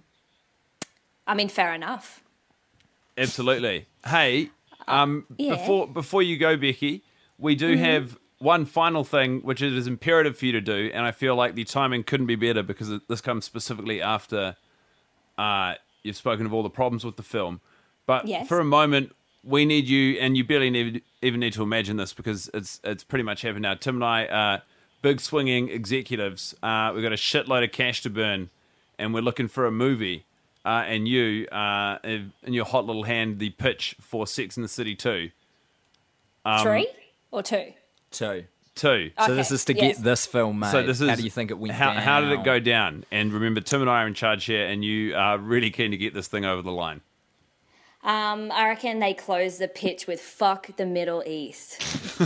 G: I mean, fair enough.
F: Absolutely. Hey,
G: Yeah.
F: before you go, Becky, we do have one final thing, which it is imperative for you to do, and I feel like the timing couldn't be better because this comes specifically after you've spoken of all the problems with the film. But
G: Yes.
F: for a moment, we need you, and you barely even need to imagine this because it's pretty much happened now. Tim and I are big swinging executives. We've got a shitload of cash to burn, and we're looking for a movie. And you, in your hot little hand, the pitch for Sex and the City 2.
G: 3 or 2?
D: 2.
F: 2.
D: So this
G: Okay,
D: is to
G: yes.
D: get this film made.
F: So this is
D: how do you think it went
F: how,
D: down?
F: How did it go down? And remember, Tim and I are in charge here, and you are really keen to get this thing over the line.
G: I reckon they closed the pitch with "fuck the Middle East."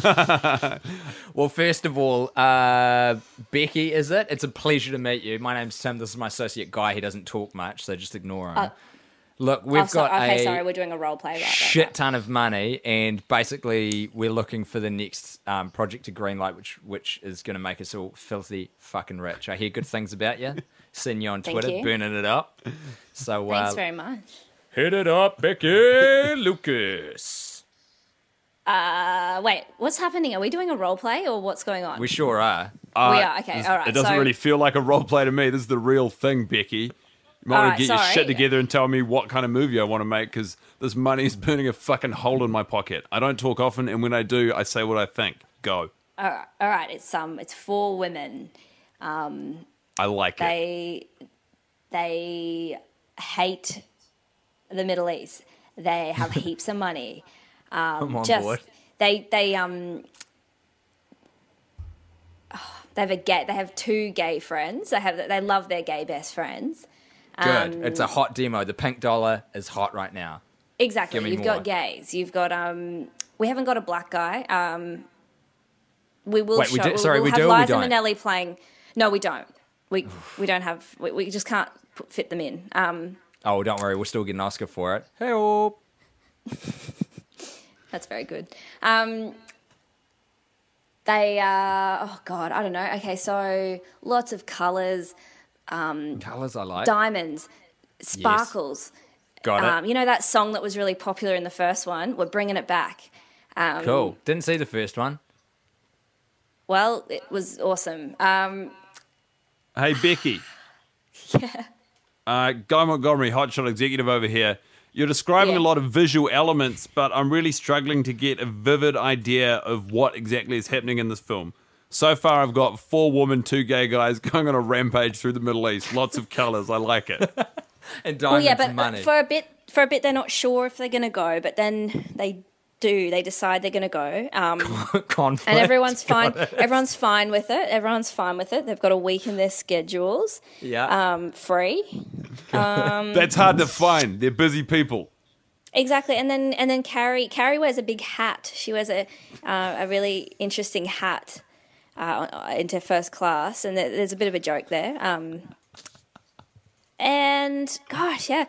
D: Well, first of all, Becky, is it? It's a pleasure to meet you. My name's Tim. This is my associate Guy. He doesn't talk much, so just ignore him. Look, we've got
G: sorry, we're doing a role play. Right,
D: shit ton of money, and basically we're looking for the next project to greenlight, which is going to make us all filthy fucking rich. I hear good things about you. Seen you on
G: Thank
D: Twitter,
G: you.
D: burning it up. So
G: Thanks very much.
D: hit it up, Becky Lucas.
G: Wait, what's happening? Are we doing a role play or what's going on?
D: We sure are.
G: We are. Okay, all right.
F: It doesn't
G: so,
F: really feel like a role play to me. This is the real thing, Becky. You might
G: All
F: want
G: right,
F: to get your
G: sorry.
F: shit together and tell me what kind of movie I want to make, because this money is burning a fucking hole in my pocket. I don't talk often, and when I do, I say what I think. Go.
G: All right. It's 4 women.
F: I like it.
G: They hate the Middle East. They have heaps of money.
D: I'm on
G: Just
D: board.
G: they have 2 gay friends. They love their gay best friends.
D: Good. It's a hot demo. The pink dollar is hot right now.
G: Exactly.
D: Give me
G: You've
D: more.
G: got gays. You've got we haven't got a black guy. We will
D: Wait, we
G: show.
D: do- sorry,
G: we'll
D: we
G: have
D: do or we
G: Liza
D: don't?
G: Minnelli playing. No, we don't. We don't have. We just can't fit them in.
D: Oh, don't worry. We'll still get an Oscar for it. Hey-oh.
G: That's very good. They oh god, I don't know. Okay, so lots of colours,
D: Colours I like.
G: diamonds, sparkles.
D: Got it.
G: You know that song that was really popular in the first one? We're bringing it back.
D: Cool. Didn't see the first one.
G: Well, it was awesome.
F: Hey, Becky. Guy Montgomery, hotshot executive over here. You're describing
G: Yeah.
F: a lot of visual elements, but I'm really struggling to get a vivid idea of what exactly is happening in this film. So far, I've got 4 women, 2 gay guys going on a rampage through the Middle East. Lots of colours. I like it.
D: And
G: Well,
D: diamonds
G: yeah,
D: and money.
G: but for a bit, they're not sure if they're going to go, but then they do. They decide they're going to go.
D: Conflict.
G: And everyone's fine.
D: Got it.
G: Everyone's fine with it. Everyone's fine with it. They've got a week in their schedules.
D: Yeah.
G: Free.
F: That's hard to find. They're busy people.
G: Exactly. And then Carrie wears a big hat. She wears a really interesting hat into first class, and there's a bit of a joke there. And gosh, yeah,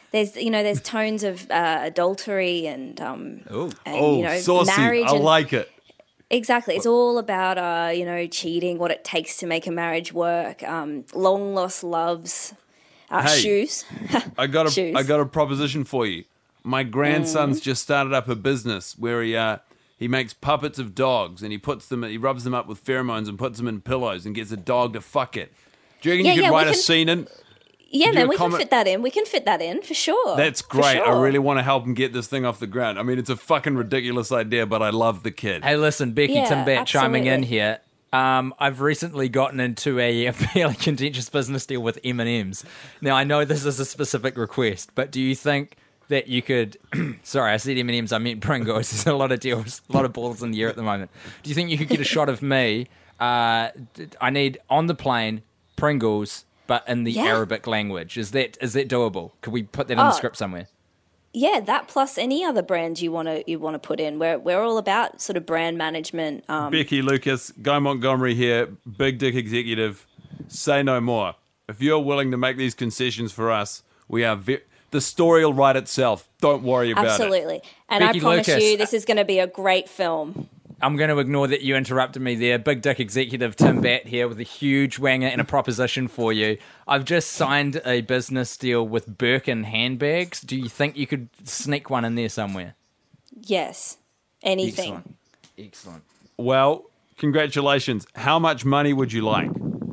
G: there's tones of adultery and
F: saucy.
G: marriage.
F: I like it.
G: Exactly. It's all about, cheating, what it takes to make a marriage work, long lost loves,
F: Hey,
G: shoes.
F: I got
G: Shoes.
F: a proposition for you. My grandson's just started up a business where he makes puppets of dogs and he rubs them up with pheromones and puts them in pillows and gets a dog to fuck it. Do you reckon you could write a scene in?
G: Yeah,
F: Could
G: man,
F: you
G: we can
F: comment-
G: fit that in. We can fit that in for sure.
F: That's
G: For
F: great.
G: sure.
F: I really want to help him get this thing off the ground. I mean, it's a fucking ridiculous idea, but I love the kid.
D: Hey, listen, Becky
G: Yeah,
D: Timbat chiming in
G: absolutely.
D: here. I've recently gotten into a fairly contentious business deal with M&M's. Now, I know this is a specific request, but do you think that you could... Sorry, I said M&M's, I meant Pringles. There's a lot of deals, a lot of balls in the air at the moment. Do you think you could get a shot of me? I need, on the plane, Pringles, but in the
G: Yeah.
D: Arabic language. Is that doable? Could we put that in the script somewhere?
G: Yeah, that plus any other brand you want to put in. We're all about sort of brand management.
F: Becky Lucas, Guy Montgomery here, big dick executive. Say no more. If you're willing to make these concessions for us, we are... the story will write itself. Don't worry about it.
G: Absolutely. And
D: Becky
G: I promise
D: Lucas.
G: you, this is going to be a great film.
D: I'm going to ignore that you interrupted me there. Big dick executive Tim Batt here with a huge wanger and a proposition for you. I've just signed a business deal with Birkin handbags. Do you think you could sneak one in there somewhere?
G: Yes. Anything.
D: Excellent.
F: Well, congratulations. How much money would you like?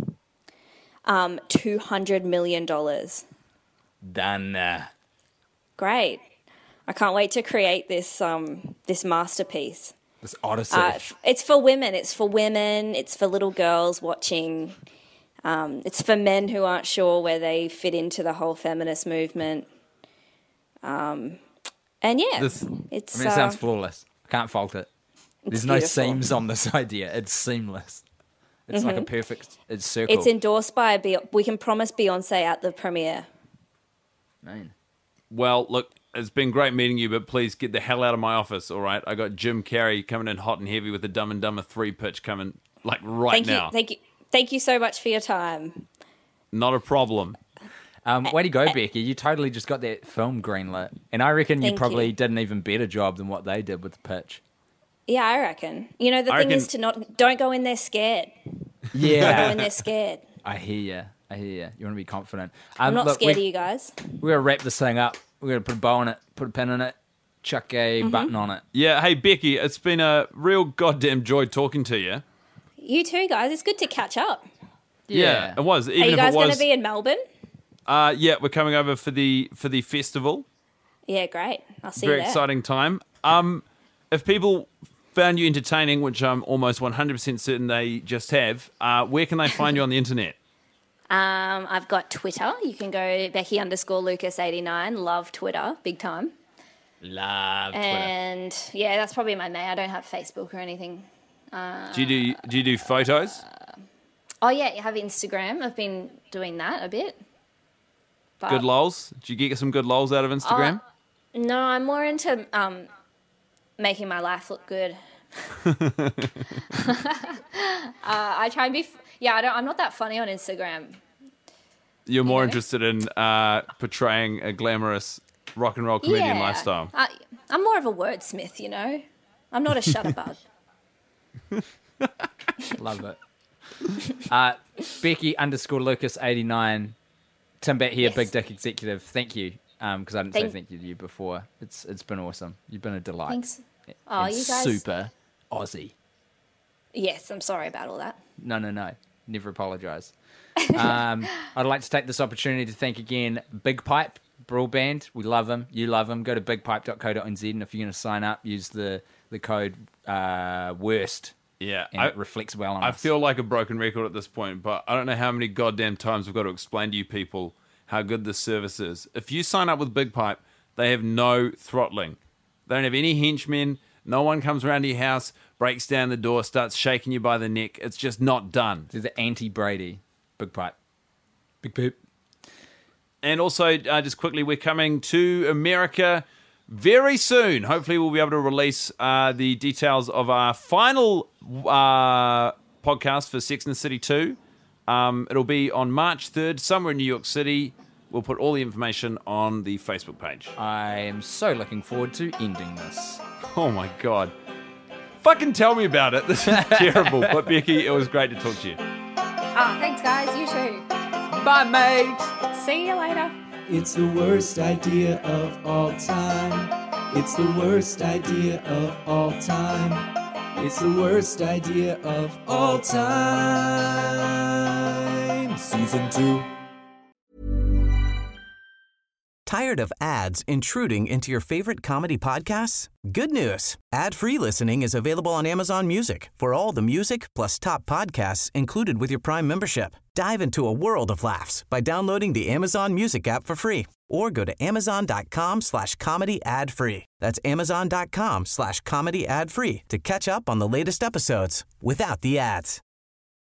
G: $200 million.
D: Done.
G: Great. I can't wait to create this this masterpiece.
D: This odyssey.
G: It's for women. It's for women. It's for little girls watching. It's for men who aren't sure where they fit into the whole feminist movement. And yeah,
F: This-
G: it's.
D: I mean, it sounds flawless. I can't fault it. There's no
G: beautiful.
D: seams on this idea. It's seamless. It's like a perfect circle.
G: It's endorsed by we can promise Beyonce at the premiere.
D: Man.
F: Well, look, it's been great meeting you, but please get the hell out of my office, all right? I got Jim Carrey coming in hot and heavy with the Dumb and Dumber 3 pitch coming, like, right now.
G: Thank you so much for your time.
F: Not a problem.
D: Way to go, Becky. You totally just got that film greenlit. And I reckon you
G: Thank
D: probably
G: you.
D: did an even better job than what they did with the pitch.
G: Yeah, I reckon. You know, the
F: I
G: thing
F: reckon-
G: is to don't go in there scared. Don't go in
D: Yeah.
G: there scared.
D: I hear you. You want to be confident.
G: I'm not
D: look,
G: scared of you guys.
D: We're going to wrap this thing up. We're going to put a bow on it, put a pin in it, chuck a
G: Mm-hmm.
D: button on it.
F: Yeah, hey, Becky, it's been a real goddamn joy talking to you.
G: You too, guys. It's good to catch up.
F: Yeah, it was. Even
G: Are you
F: if
G: guys
F: it
G: going
F: was,
G: to be in Melbourne?
F: yeah, we're coming over for the festival.
G: Yeah, great. I'll see
F: Very
G: you there.
F: exciting time. If people found you entertaining, which I'm almost 100% certain they just have, where can they find you on the internet?
G: I've got Twitter. You can go Becky_Lucas89. Love Twitter, big time.
D: Love Twitter.
G: And yeah, that's probably my main. I don't have Facebook or anything.
F: Do you do photos?
G: Oh yeah, I have Instagram. I've been doing that a bit. But
F: Good lols? Do you get some good lols out of Instagram?
G: No, I'm more into making my life look good. I try and be. I'm not that funny on Instagram.
F: You're more
G: know?
F: interested in portraying a glamorous rock and roll comedian lifestyle.
G: I'm more of a wordsmith, you know. I'm not a shutterbug.
D: Love it. Becky_Lucas89. Tim Batt here,
G: Yes.
D: Big Dick Executive. Thank you. Because I didn't say
G: Thank-
D: thank you to you before. It's been awesome. You've been a delight.
G: Thanks.
D: And
G: Oh, you guys.
D: super Aussie.
G: Yes, I'm sorry about all that.
D: No. Never apologise. I'd like to take this opportunity to thank again Big Pipe Broadband. We love them. You love them. Go to bigpipe.co.nz, and if you're going to sign up, use the code WORST.
F: Yeah,
D: And it reflects well on
F: I
D: us.
F: feel like a broken record at this point, but I don't know how many goddamn times we've got to explain to you people how good this service is. If you sign up with Big Pipe, they have no throttling. They don't have any henchmen. No one comes around to your house, breaks down the door, starts shaking you by the neck. It's just not done.
D: They're the anti-Brady. Big Pipe. Big Pipe.
F: And also, just quickly, we're coming to America very soon. Hopefully, we'll be able to release the details of our final podcast for Sex and the City 2. It'll be on March 3rd, somewhere in New York City. we'll put all the information on the Facebook page.
D: I am so looking forward to ending this.
F: Oh my God. Fucking tell me about it. This is terrible. But Becky, it was great to talk to you.
G: Thanks, guys. You too.
D: Bye, mate.
G: See you later.
E: It's the worst idea of all time. It's the worst idea of all time. It's the worst idea of all time. Season 2.
A: Tired of ads intruding into your favorite comedy podcasts? Good news. Ad-free listening is available on Amazon Music for all the music plus top podcasts included with your Prime membership. Dive into a world of laughs by downloading the Amazon Music app for free or go to amazon.com/comedy ad-free. That's amazon.com/comedy ad-free to catch up on the latest episodes without the ads.